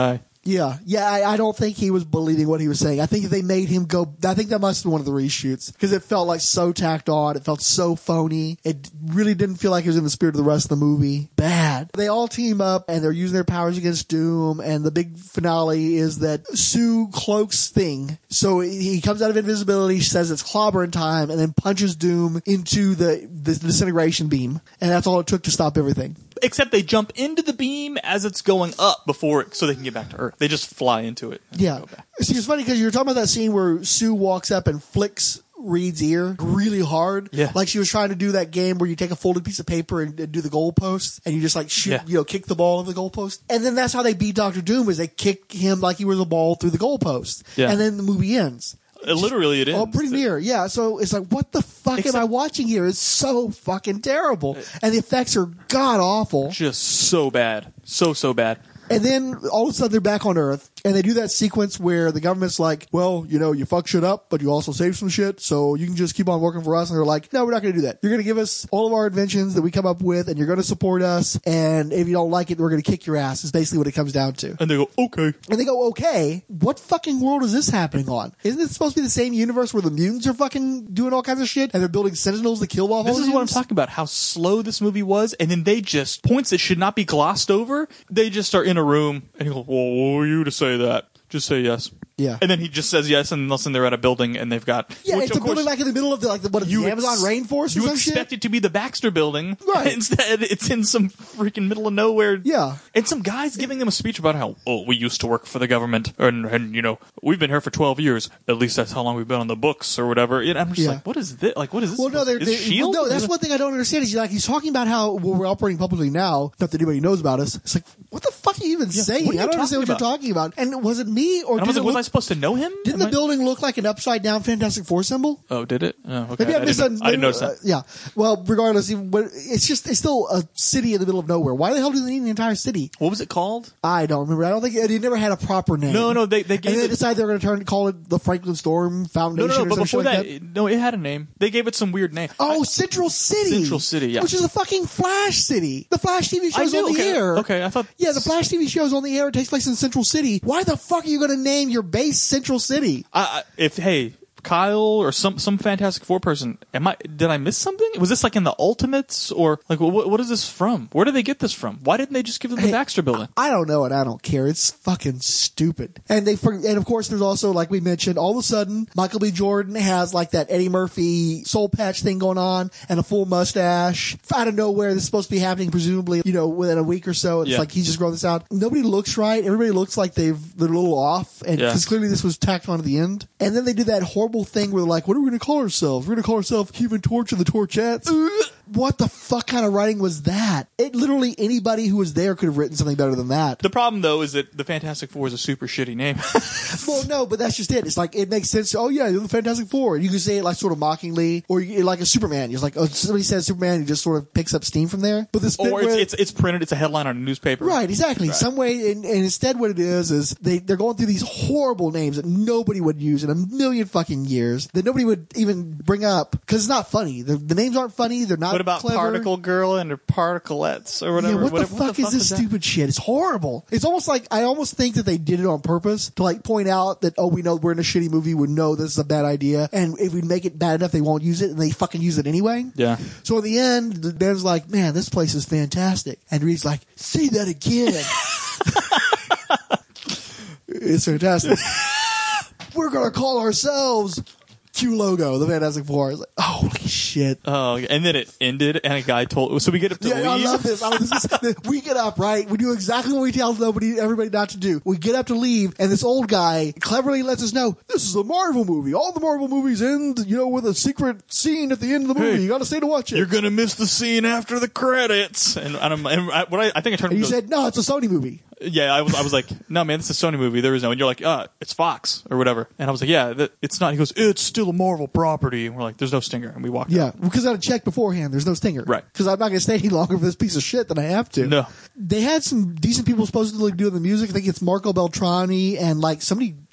Yeah, yeah. I, I don't think he was believing what he was saying. I think they made him go. I think that must have been one of the reshoots because it felt like so tacked on. It felt so phony. It really didn't feel like it was in the spirit of the rest of the movie. Bad. They all team up and they're using their powers against Doom. And the big finale is that Sue cloaks Thing. So he comes out of invisibility, says it's clobbering time, and then punches Doom into the, the disintegration beam. And that's all it took to stop everything. Except they jump into the beam as it's going up before it, so they can get back to Earth. They just fly into it. Yeah. See, it's funny because you were talking about that scene where Sue walks up and flicks Reed's ear really hard. Yeah. Like she was trying to do that game where you take a folded piece of paper and, and do the goalpost and you just like shoot, Yeah. you know, kick the ball over the goalpost. And then that's how they beat Doctor Doom is they kick him like he was a ball through the goalpost. Yeah. And then the movie ends. Uh, literally, it is. Oh, pretty near. Yeah. So it's like, what the fuck Except- am I watching here? It's so fucking terrible. And the effects are god awful. Just so bad. So, so bad. And then all of a sudden they're back on Earth and they do that sequence where the government's like, well, you know, you fuck shit up, but you also save some shit. So you can just keep on working for us. And they're like, no, we're not going to do that. You're going to give us all of our inventions that we come up with and you're going to support us. And if you don't like it, we're going to kick your ass is basically what it comes down to. And they go, okay. And they go, okay, what fucking world is this happening on? Isn't it supposed to be the same universe where the mutants are fucking doing all kinds of shit and they're building sentinels to kill off all This the is what I'm mutants? talking about, how slow this movie was, and then they just, points that should not be glossed over, they just are in a room, and you go, well, what were you to say that? Just say yes. Yeah. And then he just says yes, and all of a sudden they're at a building, and they've got... Yeah, which, it's of a building course, like in the middle of the, like the, what, the you Amazon ex- rainforest or You some expect shit? it to be the Baxter building. Right. Instead, it's in some freaking middle of nowhere. Yeah. And some guy's giving them a speech about how, oh, we used to work for the government, and, and you know, we've been here for twelve years. At least that's how long we've been on the books, or whatever. And I'm just Yeah. like, what is this? Like, what is this? Well, no, they're, is they, Shield? well, no, that's one thing I don't understand. Is like he's talking about how well, we're operating publicly now, not that anybody knows about us. It's like, what the fuck are you even Yeah, saying? what are you I don't understand what talking you're talking about. And was it me or And I did was it like, was look, I supposed to know him? didn't Am the I- building look like an upside down Fantastic Four symbol? Oh, did it? Oh, okay. Maybe I, I, missed didn't, a- I didn't notice uh, that. yeah. Well, regardless, even, but it's just it's still a city in the middle of nowhere. Why the hell do they need an entire city? What was it called? I don't remember. I don't think it, it never had a proper name. No, no, they they gave and they it. decided they were going to turn call it the Franklin Storm No, Foundation. no, no. or But some before shit like that, it- no, it had a name. They gave it some weird name. Oh, Central City. Central City, yeah. Which is a fucking Flash city. The Flash T V I show's knew, on the okay, air. okay, I thought- Yeah, the Flash T V show's on the air. It takes place in Central City. Why the fuck are you going to name your base Central City? I, I, if hey, Kyle or some some Fantastic Four person, am I? Did I miss something? Was this like in the Ultimates or like what? What is this from? Where did they get this from? Why didn't they just give them the Hey, Baxter building? I don't know and I don't care. It's fucking stupid. And they for, and of course there's also, like we mentioned, all of a sudden Michael B. Jordan has like that Eddie Murphy soul patch thing going on and a full mustache. Out of nowhere, this is supposed to be happening presumably, you know, within a week or so. It's Yeah. like he's just growing this out. Nobody looks right. Everybody looks like they've they're a little off, and Yeah. because clearly this was tacked on at the end. And then they do that horrible thing where they're like, "What are we going to call ourselves? We're going to call ourselves Human Torch and the Torchettes." What the fuck kind of writing was that? It literally anybody who was there could have written something better than that. The problem though is that the Fantastic Four is a super shitty name. Well, no, but that's just it. It's like, it makes sense. Oh yeah, you're the Fantastic Four. And you can say it like sort of mockingly, or you, like a Superman. You're like, oh, somebody says Superman, you just sort of picks up steam from there. But this bit or it's, where- it's it's printed. It's a headline on a newspaper. Right, exactly. Right. Some way, and, and instead what it is, is they, they're going through these horrible names that nobody would use in a million fucking years, that nobody would even bring up, because it's not funny. The, the names aren't funny, they're not What about clever. Particle Girl and her Particlettes or whatever? Yeah, what, What- the what fuck is this that? stupid shit? It's horrible. It's almost like, I almost think that they did it on purpose to like point out that, oh, we know we're in a shitty movie, we know this is a bad idea, and if we make it bad enough, they won't use it, and they fucking use it anyway. Yeah. So in the end, the Ben's like, man, this place is fantastic. And Reed's like, say that again. It's fantastic. We're going to call ourselves Q logo, the Fantastic Four. It's like, oh, holy shit. Oh, and then it ended, and a guy told. So we get up to Yeah, leave. I love this. I love this. We get up, right? We do exactly what we tell nobody, everybody not to do. We get up to leave, and this old guy cleverly lets us know, this is a Marvel movie. All the Marvel movies end, you know, with a secret scene at the end of the movie. Hey, you gotta stay to watch it. You're gonna miss the scene after the credits. And, and, I'm, and I, what I, I think I turned. And you to go, said, no, it's a Sony movie. Yeah, I was. I was like, no, man, this is a Sony movie. There is no. And you're like, uh, it's Fox or whatever. And I was like, yeah, that, it's not. He goes, it's still a Marvel property. And we're like, there's no stinger. And we walked. Yeah, out. because I had to check beforehand. There's no stinger. Right. Because I'm not going to stay any longer for this piece of shit than I have to. No. They had some decent people supposedly doing the music. I think it's Marco Beltrami and like somebody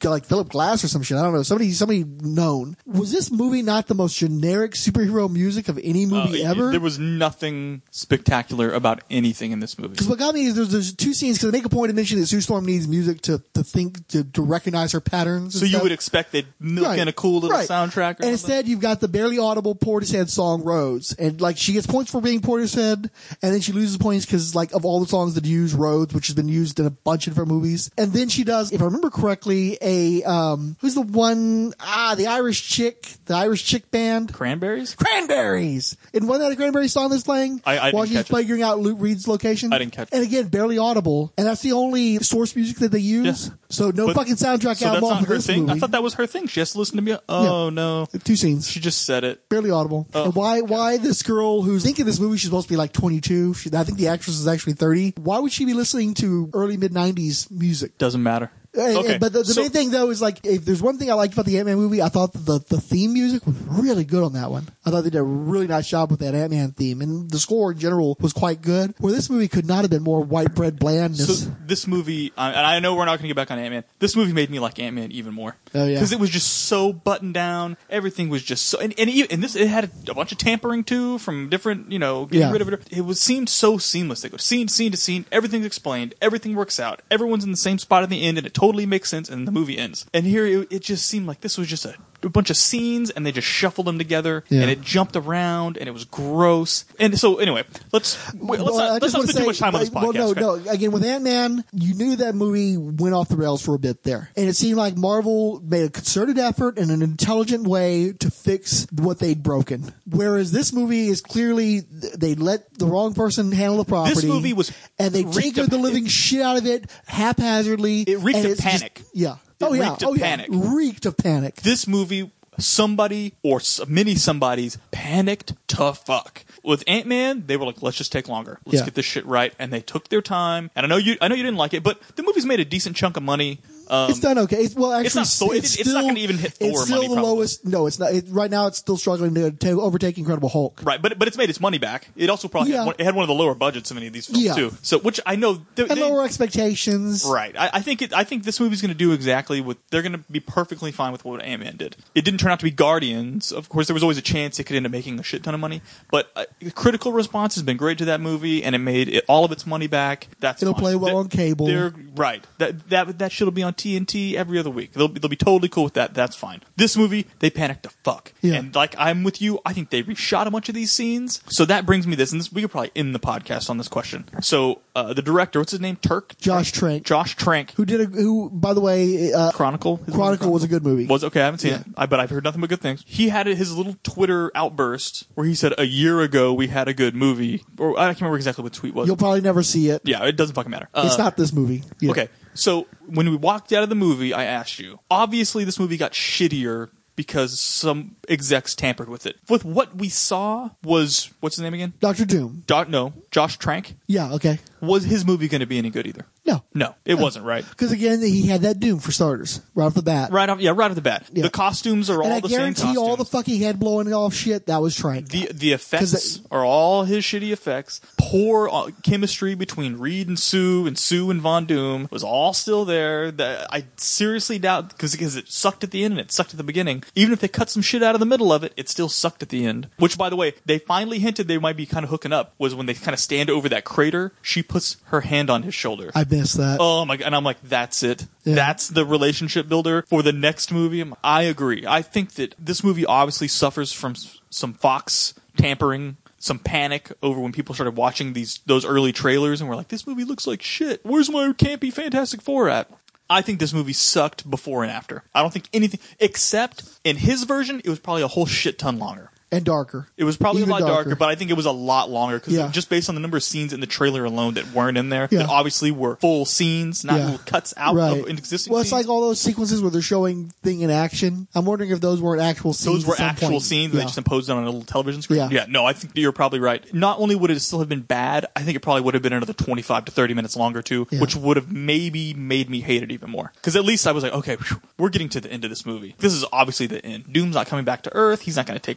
like Philip Glass or some shit. I don't know. Somebody, somebody known. Was this movie not the most generic superhero music of any movie uh, ever? There was nothing spectacular about anything in this movie. Because what got me is there's, there's two scenes, because they make a point of mentioning that Sue Storm needs music to, to think, to, to recognize her patterns. So you stuff. would expect they'd milk Right. in a cool little Right. soundtrack or And something? instead, you've got the barely audible Portishead song Roads. And like, she gets points for being Portishead, and then she loses points because like, of all the songs that use Roads, which has been used in a bunch of different movies. And then she does, if I remember correctly, a, um, who's the one, ah, the Irish chick, the Irish chick band? Cranberries? Cranberries! And wasn't that a Cranberries song that's playing? I- I didn't While she's catch it. figuring out Luke Reed's location? I didn't catch And again, barely audible. And that's the only source music that they use. So no But- fucking soundtrack so album that's off not of her this thing? movie. I thought that was her thing. She has to listen to me. Oh, no. Two scenes. She just said it. Barely audible. Oh. And why why this girl who's thinking this movie she's supposed to be like twenty-two, she, I think the actress is actually thirty. Why would she be listening to early mid nineties music? Doesn't matter. And- Okay. and- but the, the So- main thing though is like, if there's one thing I liked about the Ant-Man movie, I thought that the, the theme music was really good on that one. I thought they did a really nice job with that Ant-Man theme, and the score in general was quite good. Where this movie could not have been more white bread blandness. So this movie, uh, and I know we're not going to get back on Ant-Man. This movie made me like Ant-Man even more. Oh, yeah. Because it was just so buttoned down. Everything was just so, and and, even, and this it had a, a bunch of tampering too from different, you know, getting Yeah. rid of it. It was seemed so seamless. They go scene scene to scene. Everything's explained. Everything works out. Everyone's in the same spot at the end, and it totally makes sense. And the movie ends. And here it, it just seemed like this was just a, a bunch of scenes, and they just shuffled them together, Yeah. and it jumped around, and it was gross. And so anyway, let's wait, let's Well, I not, let's just not wanna spend too say, much time on this like, podcast. Well, no, okay? no. Again, with Ant-Man, you knew that movie went off the rails for a bit there. And it seemed like Marvel made a concerted effort in an intelligent way to fix what they'd broken. Whereas this movie is clearly, they let the wrong person handle the property. This movie was and they reeked tinkered of- the living shit out of it haphazardly. It reeked and of it's just- panic. yeah. It oh, yeah. reeked of oh, yeah. panic. Reeked of panic. This movie, somebody or s- many somebodies panicked to fuck. With Ant-Man, they were like, let's just take longer. Let's Yeah. get this shit right. And they took their time. And I know you, I know you didn't like it, but the movie's made a decent chunk of money. Um, It's done okay. It's, well, actually, it's not Thor- it's, it- it's not still- gonna even hit Thor It's still money, the probably. lowest. No, it's not. It, right now, it's still struggling to, to overtake Incredible Hulk. Right, but but it's made its money back. It also probably Yeah. had, one, it had one of the lower budgets of any of these films Yeah. too. So which I know they, And they- lower expectations. Right. I, I think it. I think this movie's going to do exactly what they're going to be perfectly fine with what Ant-Man did. It didn't turn out to be Guardians. Of course, there was always a chance it could end up making a shit ton of money. But uh, critical response has been great to that movie, and it made it, all of its money back. That's It'll fine. play well They're- on cable. They're right. That that that shit'll be on T N T every other week. They'll be, they'll be totally cool with that. That's fine. This movie, they panicked to fuck. Yeah. And like I'm with you. I think they reshot a bunch of these scenes. So that brings me this, and this we could probably end the podcast on this question. So uh, the director, what's his name? Turk. Josh Trank. Josh Trank. Who did a, who, by the way, uh, Chronicle. His Chronicle was a good movie. Was okay. I haven't seen Yeah. it, I, but I've heard nothing but good things. He had his little Twitter outburst where he said, "A year ago we had a good movie," or I can't remember exactly what the tweet was. You'll probably never see it. Yeah, it doesn't fucking matter. It's Uh, not this movie. Yeah. Okay, so when we walked out of the movie, I asked you. Obviously, this movie got shittier because some execs tampered with it. With what we saw was what's his name again? Doctor Doom. Do- no, Josh Trank. Yeah. Okay. Was his movie going to be any good either? No. No, it wasn't. Right. Because again, he had that Doom for starters, right off the bat. Right off. Yeah, right off the bat. Yeah. The costumes are all And I the same guarantee costumes. all the fucking head blowing off shit that was Trank. The the effects 'Cause are all his shitty effects. Poor uh, chemistry between Reed and Sue and Sue and Von Doom was all still there. That I seriously doubt because because it sucked at the end and it sucked at the beginning. Even if they cut some shit out of the middle of it, it still sucked at the end. Which, by the way, they finally hinted they might be kind of hooking up. Was when they kind of stand over that crater. She puts her hand on his shoulder. I missed that. Oh my god! And I'm like, that's it. Yeah. That's the relationship builder for the next movie. I'm- I agree. I think that this movie obviously suffers from s- some Fox tampering, some panic over when people started watching these those early trailers and were like, this movie looks like shit. Where's my campy Fantastic Four at? I think this movie sucked before and after. I don't think anything, except in his version, it was probably a whole shit ton longer. And darker. It was probably Even a lot darker. darker. but I think it was a lot longer because Yeah. just based on the number of scenes in the trailer alone that weren't in there, Yeah. that obviously were full scenes, not Yeah. little cuts out Right. of existing Well, it's scenes. like all those sequences where they're showing thing in action. I'm wondering if those weren't actual scenes. Those were at some actual point. scenes Yeah. they just imposed on a little television screen. Yeah. yeah, no, I think you're probably right. Not only would it still have been bad, I think it probably would have been another twenty-five to thirty minutes longer too, Yeah. which would have maybe made me hate it even more. Because at least I was like, okay, whew, we're getting to the end of this movie. This is obviously the end. Doom's not coming back to Earth. He's not going to take over a lot of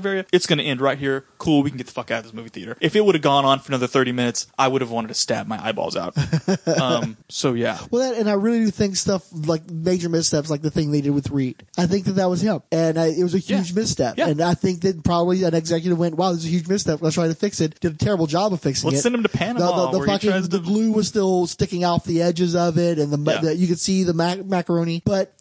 Latveria. It's going to end right here. Cool, we can get the fuck out of this movie theater. If it would have gone on for another thirty minutes, I would have wanted to stab my eyeballs out. um, so yeah. Well, that, and I really do think stuff like major missteps, like the thing they did with Reed. I think that that was him, and I, it was a huge yeah. misstep. Yeah. And I think that probably an executive went, "Wow, this is a huge misstep. Let's try to fix it." Did a terrible job of fixing Let's it. Let's send him to Panama. The, the, the where fucking he tries the to... glue was still sticking off the edges of it, and the, Yeah. the you could see the mac- macaroni, but.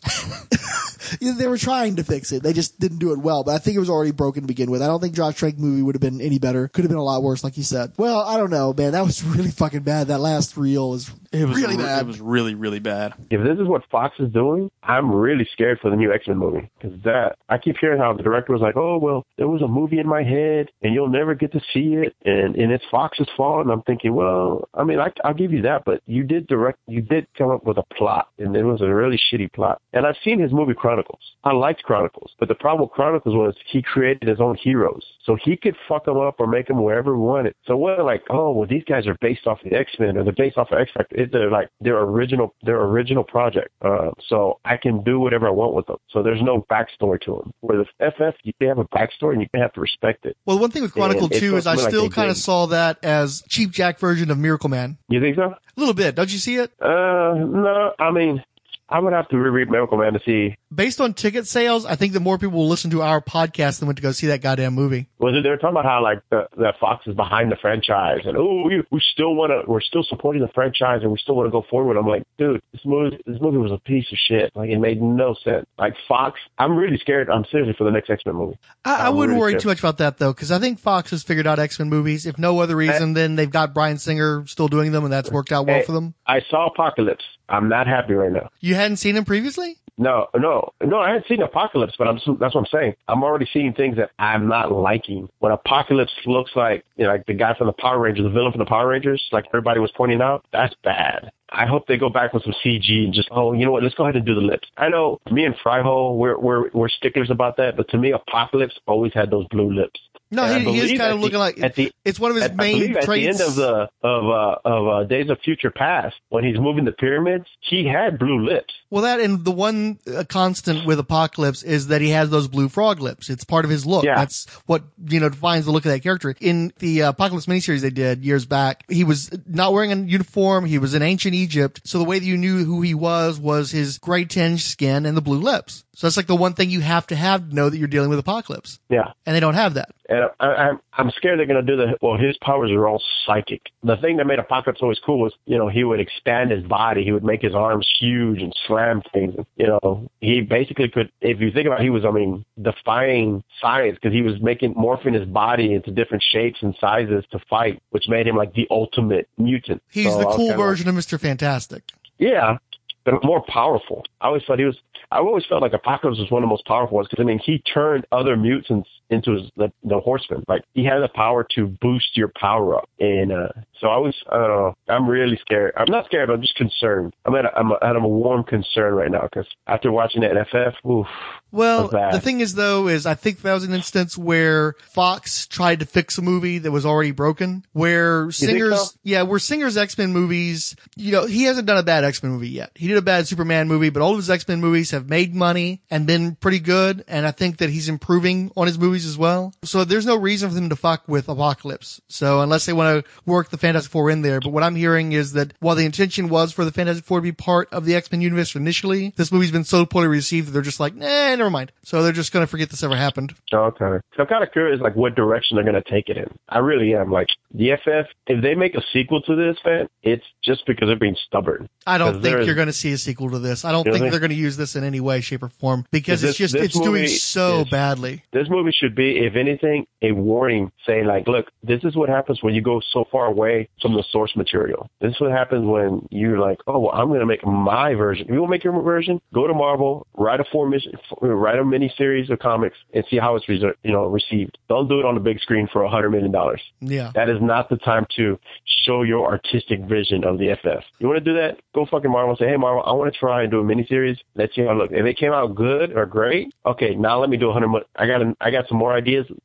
They were trying to fix it. They just didn't do it well. But I think it was already broken to begin with. I don't think Josh Trank movie would have been any better. Could have been a lot worse, like you said. Well, I don't know, man. That was really fucking bad. That last reel was, it was really re- bad. It was really, really bad. If this is what Fox is doing, I'm really scared for the new X-Men movie. Because that, I keep hearing how the director was like, oh, well, there was a movie in my head, and you'll never get to see it, and, and it's Fox's fault. And I'm thinking, well, I mean, I, I'll give you that, but you did direct, you did come up with a plot, and it was a really shitty plot. And I've seen his movie Chronicles. I liked Chronicles, but the problem with Chronicles was he created his own heroes, so he could fuck them up or make them wherever he wanted. So it wasn't like, oh, well, these guys are based off the X-Men or they're based off of X Factor. They're like their original, their original project. Uh, so I can do whatever I want with them. So there's no backstory to them. Where the F F, you can have a backstory and you can have to respect it. Well, one thing with Chronicle two is I still like kind of saw that as Cheap Jack version of Miracle Man. You think so? A little bit. Don't you see it? Uh, no. I mean, I would have to reread Miracle Man to see. Based on ticket sales, I think that more people will listen to our podcast than went to go see that goddamn movie. Was it? They were talking about how like the, that Fox is behind the franchise, and oh, we we still want to, we're still supporting the franchise, and we still want to go forward. I'm like, dude, this movie, this movie was a piece of shit. Like, it made no sense. Like Fox, I'm really scared. I'm seriously for the next X-Men movie. I, I wouldn't really worry scared. too much about that though, because I think Fox has figured out X-Men movies. If no other reason, then they've got Bryan Singer still doing them, and that's worked out well hey, for them. I saw Apocalypse. I'm not happy right now. You hadn't seen him previously? No, no, no. I hadn't seen Apocalypse, but I'm that's what I'm saying. I'm already seeing things that I'm not liking. When Apocalypse looks like, you know, like the guy from the Power Rangers, the villain from the Power Rangers, like everybody was pointing out, that's bad. I hope they go back with some C G and just, oh, you know what, let's go ahead and do the lips. I know me and Fryhole, we're we're we're sticklers about that, but to me, Apocalypse always had those blue lips. No, he, he is kind of looking the, like at the, it's one of his at, main I traits. At the end of the of uh, of uh, Days of Future Past, when he's moving the pyramids, he had blue lips. Well, that and the one uh, constant with Apocalypse is that he has those blue frog lips. It's part of his look. Yeah. That's what, you know, defines the look of that character. In the uh, Apocalypse miniseries they did years back, he was not wearing a uniform. He was in ancient Egypt. So the way that you knew who he was was his gray tinged skin and the blue lips. So that's like the one thing you have to have to know that you're dealing with Apocalypse. Yeah. And they don't have that. And I, I'm I'm scared they're going to do the, well, his powers are all psychic. The thing that made Apocalypse always cool was, you know, he would expand his body. He would make his arms huge and slam things. You know, he basically could, if you think about it, he was, I mean, defying science because he was making, morphing his body into different shapes and sizes to fight, which made him like the ultimate mutant. He's so the cool like, version of Mister Fantastic. Yeah, but more powerful. I always thought he was, I always felt like Apocalypse was one of the most powerful ones because, I mean, he turned other mutants into his, the, the Horsemen. Like, he had the power to boost your power up. And uh, so I was, I don't know, I'm really scared. I'm not scared, but I'm just concerned. I'm at a, I'm at a warm concern right now because after watching that F F, oof. Well, the thing is, though, is I think that was an instance where Fox tried to fix a movie that was already broken. Where Singer's, so? yeah, where Singer's X-Men movies, you know, he hasn't done a bad X-Men movie yet. He did a bad Superman movie, but all of his X-Men movies have made money and been pretty good. And I think that he's improving on his movies as well. So there's no reason for them to fuck with Apocalypse. So unless they want to work the Fantastic Four in there. But what I'm hearing is that while the intention was for the Fantastic Four to be part of the X-Men universe initially, this movie's been so poorly received that they're just like, nah, never mind. So they're just going to forget this ever happened. Okay. So I'm kind of curious, like, what direction they're going to take it in. I really am. Like, the F F, if they make a sequel to this, man, it's just because they're being stubborn. I don't think you're going to see a sequel to this. I don't think they're going to use this in any way, shape, or form because this, it's just, it's doing so is, badly. This movie should be, if anything, a warning saying, like, look, this is what happens when you go so far away from the source material. This is what happens when you're like, oh, well, I'm going to make my version. If you want to make your version, go to Marvel, write a four mission, write a mini series of comics and see how it's you know received. Don't do it on the big screen for a hundred million dollars. Yeah, that is not the time to show your artistic vision of the F F. You want to do that? Go fucking Marvel and say, hey Marvel, I want to try and do a mini series. Let's see how it looks. If it came out good or great, okay, now let me do a hundred. I got I got some more ideas. Give me the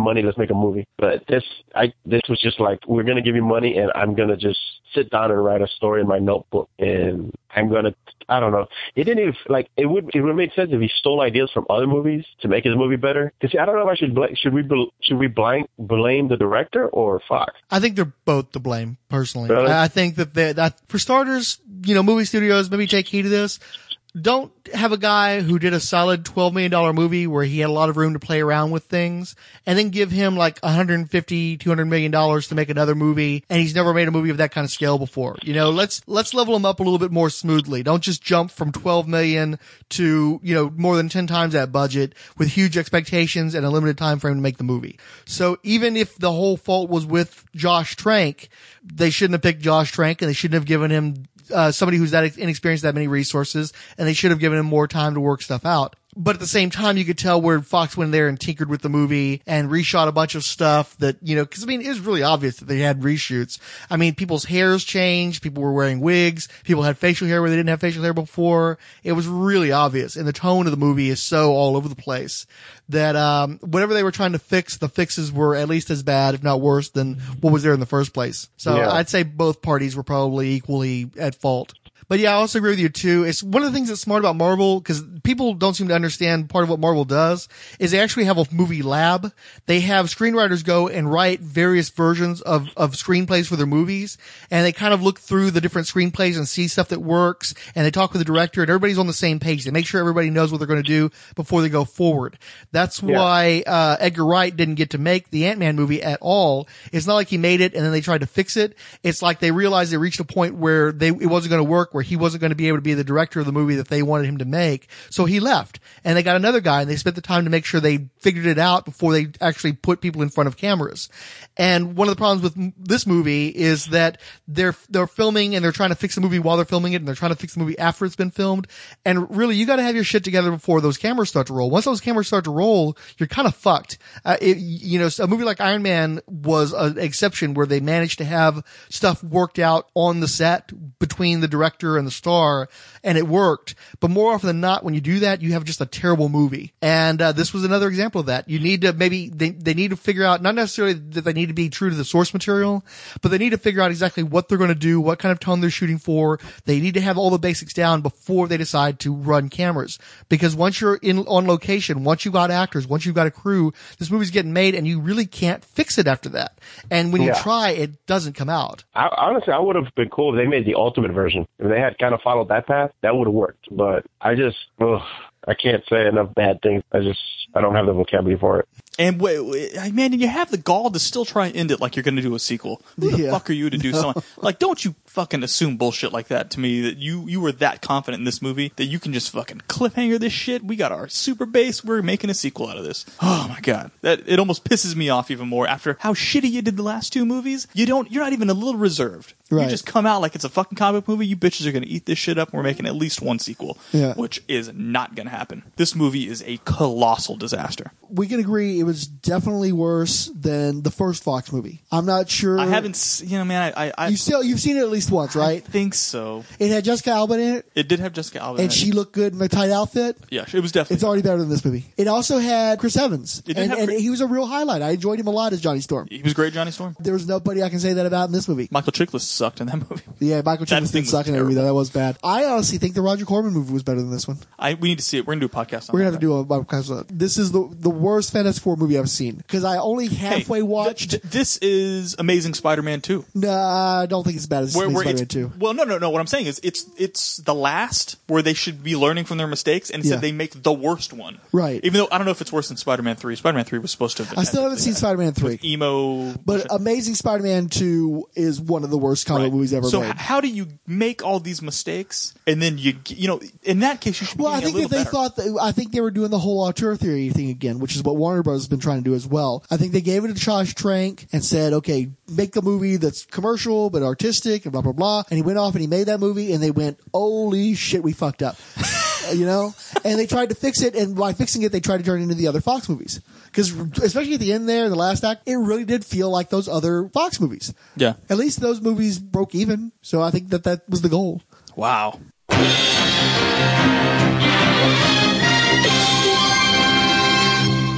money. Let's make a movie. But this, I, this was just like, we're going to give you money and I'm going to just sit down and write a story in my notebook. And I'm going to, I don't know. It didn't even, like, it would, it would make sense if he stole ideas from other movies to make his movie better. Because I don't know if I should, bl- should we, bl- should we blame, blame the director or Fox? I think they're both to blame, personally. Really? I think that, they, that, for starters, you know, movie studios, maybe take heed of this. Don't have a guy who did a solid twelve million dollars movie where he had a lot of room to play around with things and then give him like one hundred fifty, two hundred million dollars to make another movie, and he's never made a movie of that kind of scale before. You know, let's, let's level him up a little bit more smoothly. Don't just jump from twelve million to, you know, more than ten times that budget with huge expectations and a limited time frame to make the movie. So even if the whole fault was with Josh Trank, they shouldn't have picked Josh Trank and they shouldn't have given him Uh, somebody who's that inexperienced, that many resources, and they should have given him more time to work stuff out. But at the same time, you could tell where Fox went there and tinkered with the movie and reshot a bunch of stuff that, you know, cause I mean, it was really obvious that they had reshoots. I mean, people's hairs changed. People were wearing wigs. People had facial hair where they didn't have facial hair before. It was really obvious. And the tone of the movie is so all over the place that, um, whatever they were trying to fix, the fixes were at least as bad, if not worse, than what was there in the first place. So Yeah. I'd say both parties were probably equally at fault. But yeah, I also agree with you too. It's one of the things that's smart about Marvel, because people don't seem to understand part of what Marvel does, is they actually have a movie lab. They have screenwriters go and write various versions of, of screenplays for their movies, and they kind of look through the different screenplays and see stuff that works, and they talk with the director, and everybody's on the same page. They make sure everybody knows what they're going to do before they go forward. That's Yeah. why uh Edgar Wright didn't get to make the Ant-Man movie at all. It's not like he made it and then they tried to fix it. It's like they realized they reached a point where they it wasn't going to work, where he wasn't going to be able to be the director of the movie that they wanted him to make. So he left, and they got another guy, and they spent the time to make sure they figured it out before they actually put people in front of cameras. And one of the problems with m- this movie is that they're they're filming and they're trying to fix the movie while they're filming it, and they're trying to fix the movie after it's been filmed. And really, you got to have your shit together before those cameras start to roll. Once those cameras start to roll, you're kind of fucked. Uh, it, you know, a movie like Iron Man was an exception where they managed to have stuff worked out on the set between the director and the star, and it worked. But more often than not, when you do that, you have just a terrible movie. And uh, this was another example of that. You need to maybe they they need to figure out, not necessarily that they need to be true to the source material, but they need to figure out exactly what they're going to do, what kind of tone they're shooting for. They need to have all the basics down before they decide to run cameras. Because once you're in on location, once you've got actors, once you've got a crew, this movie's getting made, and you really can't fix it after that. And when Yeah. you try, it doesn't come out. I, honestly, I would have been cool if they made the ultimate version. If they had kind of followed that path, that would have worked. But I just, ugh, I can't say enough bad things. I just, I don't have the vocabulary for it. And wait, wait, man, you have the gall to still try and end it like you're going to do a sequel. Who the Yeah. fuck are you to do No. something? Like, don't you fucking assume bullshit like that to me, that you, you were that confident in this movie that you can just fucking cliffhanger this shit. We got our super base. We're making a sequel out of this. Oh my God. That, it almost pisses me off even more after how shitty you did the last two movies. You don't, you're not even a little reserved. Right. You just come out like it's a fucking comic book movie. You bitches are going to eat this shit up, and we're making at least one sequel. Yeah. Which is not going to happen. This movie is a colossal disaster. We can agree it was definitely worse than the first Fox movie. I'm not sure. I haven't, s- you know, man, I, I, I You still you've seen it at least once, right? I think so. It had Jessica Alba in it, It did have Jessica Alba in and it. she looked good in a tight outfit. Yeah, it was definitely. It's already better than this movie. It also had Chris Evans, It did and, have and Chris- he was a real highlight. I enjoyed him a lot as Johnny Storm. He was great, Johnny Storm. There was nobody I can say that about in this movie. Michael Chiklis sucked in that movie. Yeah, Michael That Chiklis thing did was suck in that movie, though. terrible. That was bad. I honestly think the Roger Corman movie was better than this one. I we need to see it. We're gonna do a podcast on We're that. gonna have to do a podcast on that. This is the the worst Fantastic Four movie I've seen because I only halfway Hey, watched. th- th- this is Amazing Spider-Man two. Nah, I don't think it's as bad as Where, where Spider-Man it's, two. well, no, no, no. What I'm saying is, it's it's the last where they should be learning from their mistakes, and instead Yeah. they make the worst one. Right. Even though I don't know if it's worse than Spider-Man three. Spider-Man three was supposed to have been. I still haven't seen Spider-Man three. Emo. But Amazing Spider-Man two is one of the worst comic Right. movies ever so made. h- how do you make all these mistakes, and then you you know in that case you should be Well, I getting think a if little they better. thought that, I think they were doing the whole auteur theory thing again, which is what Warner Bros. Has been trying to do as well. I think they gave it to Josh Trank and said, okay, make a movie that's commercial but artistic and blah, blah, blah. And he went off and he made that movie and they went, holy shit, we fucked up. You know? And they tried to fix it, and by fixing it, they tried to turn it into the other Fox movies. Because especially at the end there, the last act, it really did feel like those other Fox movies. Yeah. At least those movies broke even. So I think that that was the goal. Wow. We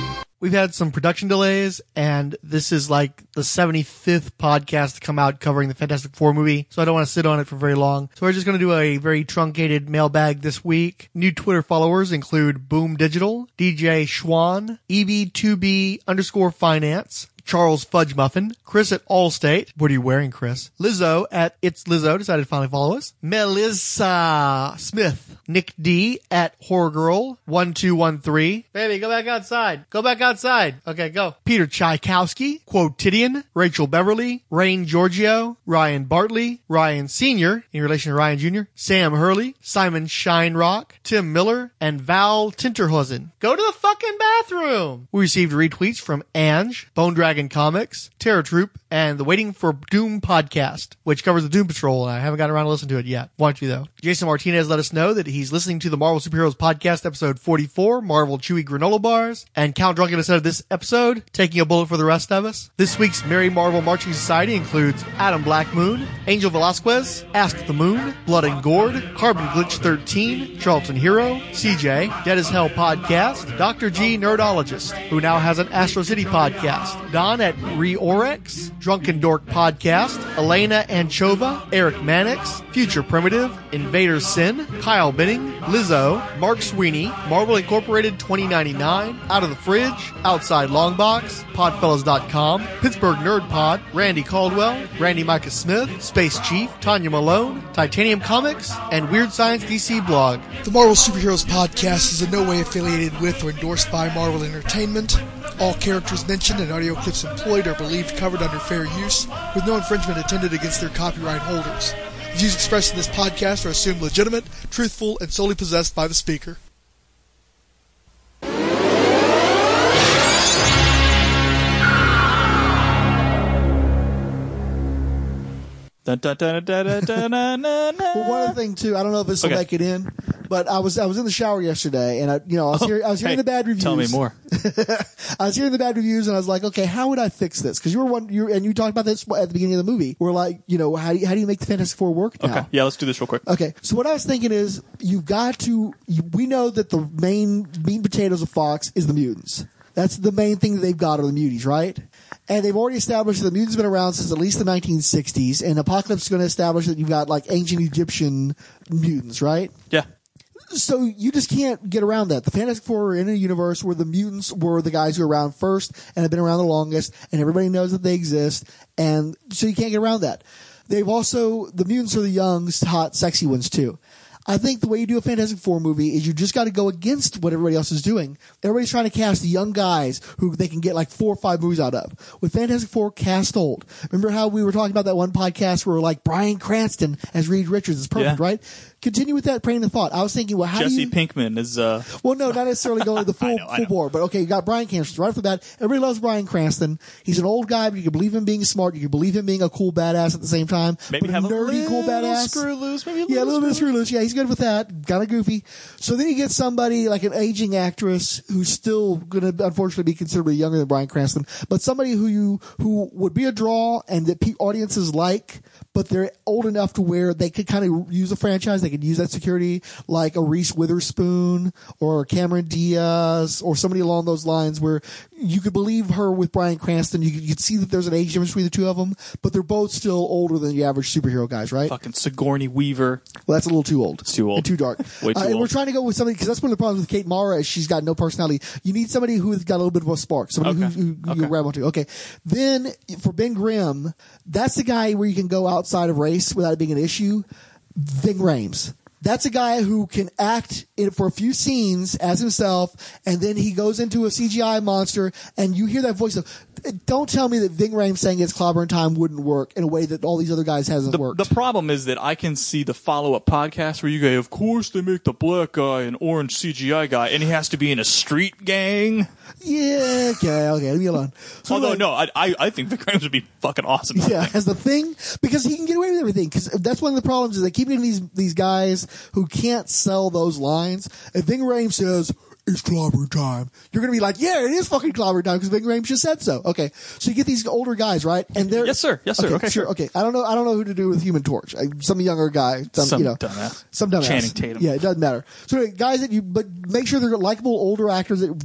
we've had some production delays, and this is like the seventy-fifth podcast to come out covering the Fantastic Four movie, so I don't want to sit on it for very long. So we're just going to do a very truncated mailbag this week. New Twitter followers include Boom Digital, D J Schwan, E V two B underscore finance, Charles Fudge Muffin, Chris at Allstate. What are you wearing, Chris? Lizzo at It's Lizzo decided to finally follow us. Melissa Smith, Nick D at Horror Girl one two one three. Baby, go back outside. Go back outside. Okay, go. Peter Tchaikovsky, Quotidian, Rachel Beverly, Rain Giorgio, Ryan Bartley, Ryan Senior in relation to Ryan Junior, Sam Hurley, Simon Shinerock, Tim Miller, and Val Tinterhosen. Go to the fucking bathroom. We received retweets from Ange, Bone Dragon Comics, Terror Troop, and the Waiting for Doom podcast, which covers the Doom Patrol, and I haven't gotten around to listen to it yet. Want to, though. Jason Martinez let us know that he's listening to the Marvel Superheroes podcast, episode forty-four, Marvel Chewy Granola Bars, and Count Drunken said of this episode, taking a bullet for the rest of us. This week's Merry Marvel Marching Society includes Adam Black Moon, Angel Velasquez, Ask the Moon, Blood and Gourd, Carbon Glitch thirteen, Charlton Hero, C J, Dead as Hell podcast, Doctor G Nerdologist, who now has an Astro City podcast, Don at Reorex, Drunken Dork Podcast, Elena Anchova, Eric Mannix, Future Primitive, Invader Sin, Kyle Benning, Lizzo, Mark Sweeney, Marvel Incorporated twenty ninety-nine, Out of the Fridge, Outside Longbox, Podfellas dot com, Pittsburgh Nerd Pod, Randy Caldwell, Randy Micah Smith, Space Chief, Tanya Malone, Titanium Comics, and Weird Science D C Blog. The Marvel Superheroes Podcast is in no way affiliated with or endorsed by Marvel Entertainment. All characters mentioned and audio clips employed are believed covered under fair use, with no infringement intended against their copyright holders. The views expressed in this podcast are assumed legitimate, truthful, and solely possessed by the speaker. Dun, dun, dun, dun, dun, dun, dun, dun, Well, one other thing too, I don't know if this will Okay. make it in, but I was I was in the shower yesterday, and I you know I was, Oh, hear, I was hearing hey, the bad reviews. tell me more. I was hearing the bad reviews, and I was like, okay, how would I fix this? Because you were one, you and you talked about this at the beginning of the movie. We're like, you know, how do you, how do you make the Fantastic Four work now? Okay, yeah, let's do this real quick. Okay, so what I was thinking is, you've got to. You, we know that the main meat and potatoes of Fox is the mutants. That's the main thing that they've got are the muties, right? And they've already established that the mutants have been around since at least the nineteen sixties, and Apocalypse is going to establish that you've got like ancient Egyptian mutants, right? Yeah. So you just can't get around that. The Fantastic Four are in a universe where the mutants were the guys who are around first and have been around the longest, and everybody knows that they exist, and so you can't get around that. They've also, the mutants are the young, hot, sexy ones too. I think the way you do a Fantastic Four movie is you just got to go against what everybody else is doing. Everybody's trying to cast the young guys who they can get like four or five movies out of. With Fantastic Four, cast old. Remember how we were talking about that one podcast where like Bryan Cranston as Reed Richards is perfect, Yeah. right? Continue with that train of thought. I was thinking, well, how Jesse do you... Pinkman is uh Well, no, not necessarily going the full, know, I full know. bore, but okay, you got Bryan Cranston right off the bat. Everybody loves Bryan Cranston. He's an old guy, but you can believe him being smart. You can believe him being a cool badass at the same time. maybe but have a nerdy, a cool little badass. screw loose, maybe a Yeah, a little little bit of screw loose. Yeah, he's good with that. Kind of goofy. So then you get somebody like an aging actress who's still going to unfortunately be considerably younger than Bryan Cranston, but somebody who you who would be a draw and that pe- audiences like, but they're old enough to where they could kind of use a franchise. They could use that security, like a Reese Witherspoon or Cameron Diaz or somebody along those lines, where you could believe her with Bryan Cranston. You could, you could see that there's an age difference between the two of them, but they're both still older than the average superhero guys, right? fucking Sigourney Weaver. Well, that's a little too old. It's too old. And too dark. Way too uh, and old. we're trying to go with somebody, because that's one of the problems with Kate Mara, is she's got no personality. You need somebody who's got a little bit of a spark. Somebody Okay. who, who, who Okay. you grab onto. Okay. Then, for Ben Grimm, that's the guy where you can go outside of race without it being an issue. Ving Rhames. That's a guy who can act in, for a few scenes as himself, and then he goes into a C G I monster, and you hear that voice of, don't tell me that Ving Rhames saying it's clobbering time wouldn't work in a way that all these other guys hasn't The, worked. the problem is that I can see the follow-up podcast where you go, of course they make the black guy an orange C G I guy, and he has to be in a street gang. Yeah, okay, okay, leave me alone. So Although, like- no, I, I, I think Vic Rhames would be fucking awesome. Yeah, as the thing, because he can get away with everything. Because that's one of the problems is they keep getting these these guys who can't sell those lines. If Ving Rhames says it's clobbering time, you're gonna be like, yeah, it is fucking clobbering time because Ving Rhames just said so. Okay, so you get these older guys, right? And they're Yes, sir. Yes, sir. Okay, sure. sure. Okay, I don't know. I don't know who to do with Human Torch. I, some younger guy, some, Some you know, dumbass. some dumbass. Channing Tatum. Yeah, it doesn't matter. So anyway, guys that you, but make sure they're likable older actors that that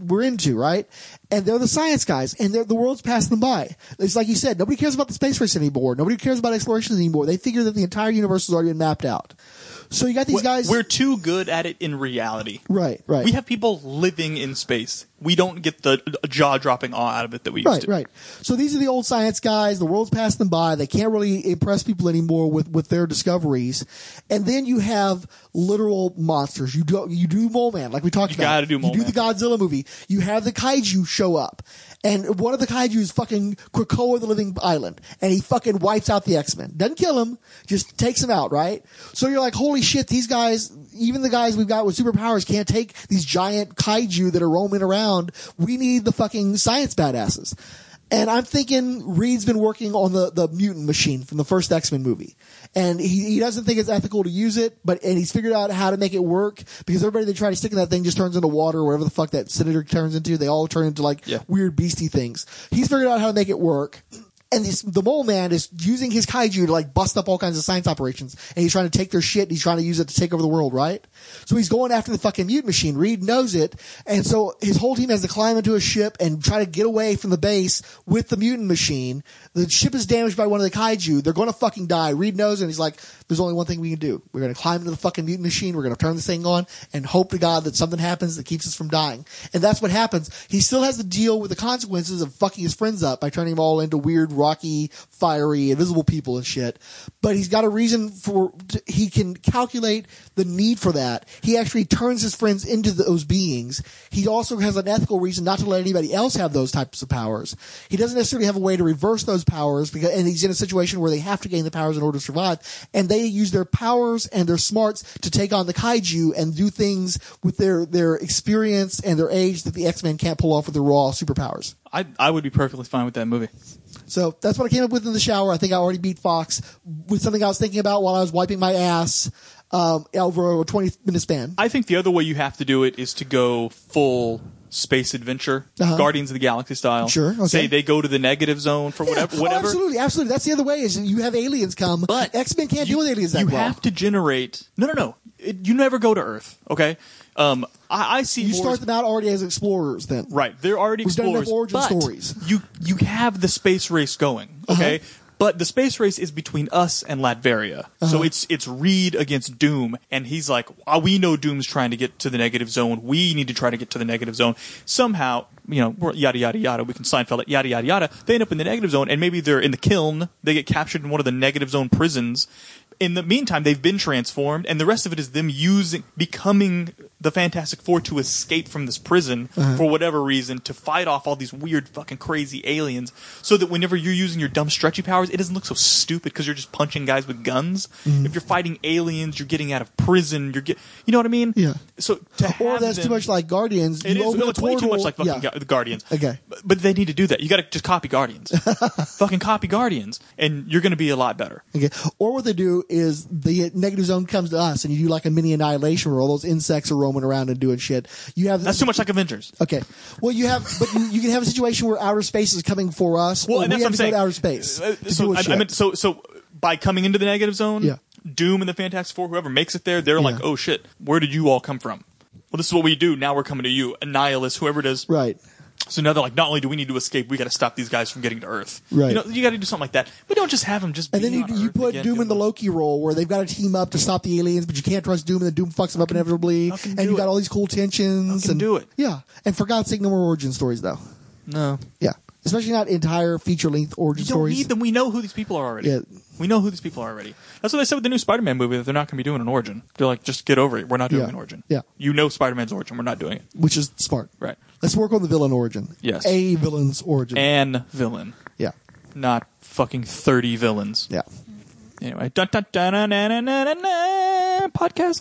we're into, right? And they're the science guys, and they're, the world's passing them by. It's like you said, nobody cares about the space race anymore. Nobody cares about exploration anymore. They figure that the entire universe has already been mapped out. So you got these guys. We're too good at it in reality. Right, right. We have people living in space. We don't get the jaw dropping awe out of it that we used Right, to. right. So these are the old science guys. The world's passed them by. They can't really impress people anymore with, with their discoveries. And then you have literal monsters. You do you do Mole Man, like we talked You about. gotta do Mole You do Man. the Godzilla movie. You have the kaiju show up. And one of the kaiju is fucking Krakoa the Living Island. And he fucking wipes out the X-Men. Doesn't kill him, just takes him out, right? So you're like, holy shit, these guys, even the guys we've got with superpowers can't take these giant kaiju that are roaming around. We need the fucking science badasses. And I'm thinking Reed's been working on the, the mutant machine from the first X-Men movie. And he, he doesn't think it's ethical to use it, but, and he's figured out how to make it work because everybody they try to stick in that thing just turns into water or whatever the fuck that senator turns into. They all turn into like Yeah. weird beastie things. He's figured out how to make it work. And this, the Mole Man is using his kaiju to like bust up all kinds of science operations. And he's trying to take their shit and he's trying to use it to take over the world, right? So he's going after the fucking mutant machine. Reed knows it. And so his whole team has to climb into a ship and try to get away from the base with the mutant machine. The ship is damaged by one of the kaiju. They're going to fucking die. Reed knows it and he's like, there's only one thing we can do. We're going to climb into the fucking mutant machine. We're going to turn this thing on and hope to God that something happens that keeps us from dying. And that's what happens. He still has to deal with the consequences of fucking his friends up by turning them all into weird, rocky, fiery, invisible people and shit. But he's got a reason for, he can calculate the need for that. He actually turns his friends into those beings. He also has an ethical reason not to let anybody else have those types of powers. He doesn't necessarily have a way to reverse those powers because, and he's in a situation where they have to gain the powers in order to survive. And they use their powers and their smarts to take on the kaiju and do things with their, their experience and their age that the X-Men can't pull off with their raw superpowers. I I would be perfectly fine with that movie. So that's what I came up with in the shower. I think I already beat Fox with something I was thinking about while I was wiping my ass um, over a twenty minute span. I think the other way you have to do it is to go full space adventure, Uh-huh. Guardians of the Galaxy style. Sure, okay. Say they go to the negative zone for whatever. Oh, whatever. absolutely, absolutely. That's the other way is you have aliens come, but X-Men can't deal with aliens that you well. have to generate. No, no, no. It, you never go to Earth. Okay. Um, I, I see. You more start them out already as explorers then. Right. They're already We've done explorers. enough origin but stories. You you have the space race going. Okay. Uh-huh. But the space race is between us and Latveria. So Uh-huh. it's it's Reed against Doom, and he's like, "Ah, we know Doom's trying to get to the negative zone. We need to try to get to the negative zone. Somehow, you know, we're yada yada yada. We can Seinfeld it, yada yada yada. They end up in the negative zone, and maybe they're in the kiln. They get captured in one of the negative zone prisons. In the meantime, they've been transformed, and the rest of it is them using, becoming the Fantastic Four to escape from this prison Uh-huh. for whatever reason, to fight off all these weird fucking crazy aliens, so that whenever you're using your dumb stretchy powers, it doesn't look so stupid because you're just punching guys with guns. Mhm. If you're fighting aliens, you're getting out of prison. You're get, you know what I mean? Yeah. So to have Or that's them- too much like Guardians. It You is. open no, a it's way too portal- much like fucking yeah. Gu- the Guardians. Okay. But, but they need to do that. You got to just copy Guardians. Fucking copy Guardians, and you're going to be a lot better. Okay. Or what they do is the negative zone comes to us, and you do like a mini annihilation where all those insects are roaming around and doing shit. You have That's too much like Avengers. Okay. Well, you have, but you, you can have a situation where outer space is coming for us. Well, or and we that's have what to I'm go to saying. outer space. Uh, to so, do a I, shit. I meant so so by coming into the negative zone, Yeah. Doom and the Fantastic Four, whoever makes it there, they're like, Yeah. oh shit, where did you all come from? Well, this is what we do. Now we're coming to you, Annihilus, whoever it is. Right. So now they're like, not only do we need to escape, we got to stop these guys from getting to Earth. Right. You know, you got to do something like that. But don't just have them just. And then be you, on you Earth put again, Doom doing in the Loki role where they've got to team up to stop the aliens, but you can't trust Doom and then Doom fucks them up inevitably. can And do you got it. all these cool tensions. can and do it. Yeah. And for God's sake, no more origin stories though. No. Yeah. Especially not entire feature length origin You don't stories. need them. We know who these people are already. Yeah. We know who these people are already. That's what they said with the new Spider-Man movie, that they're not going to be doing an origin. They're like, just get over it. We're not doing Yeah. an origin. Yeah. You know Spider-Man's origin. We're not doing it. Which is smart. Right. Let's work on the villain origin. Yes. A villain's origin. An villain. Yeah. Not fucking thirty villains. Yeah. Anyway. Dun, dun, dun, dun, dun, dun, dun, dun, dun, podcast.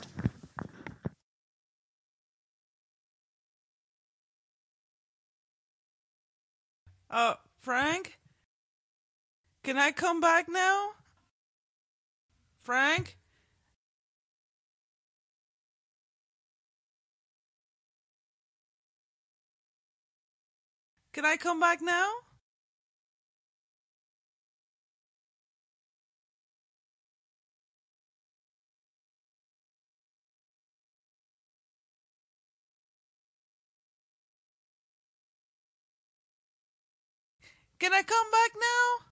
Uh, Frank? Can I come back now? Frank? Can I come back now? Can I come back now?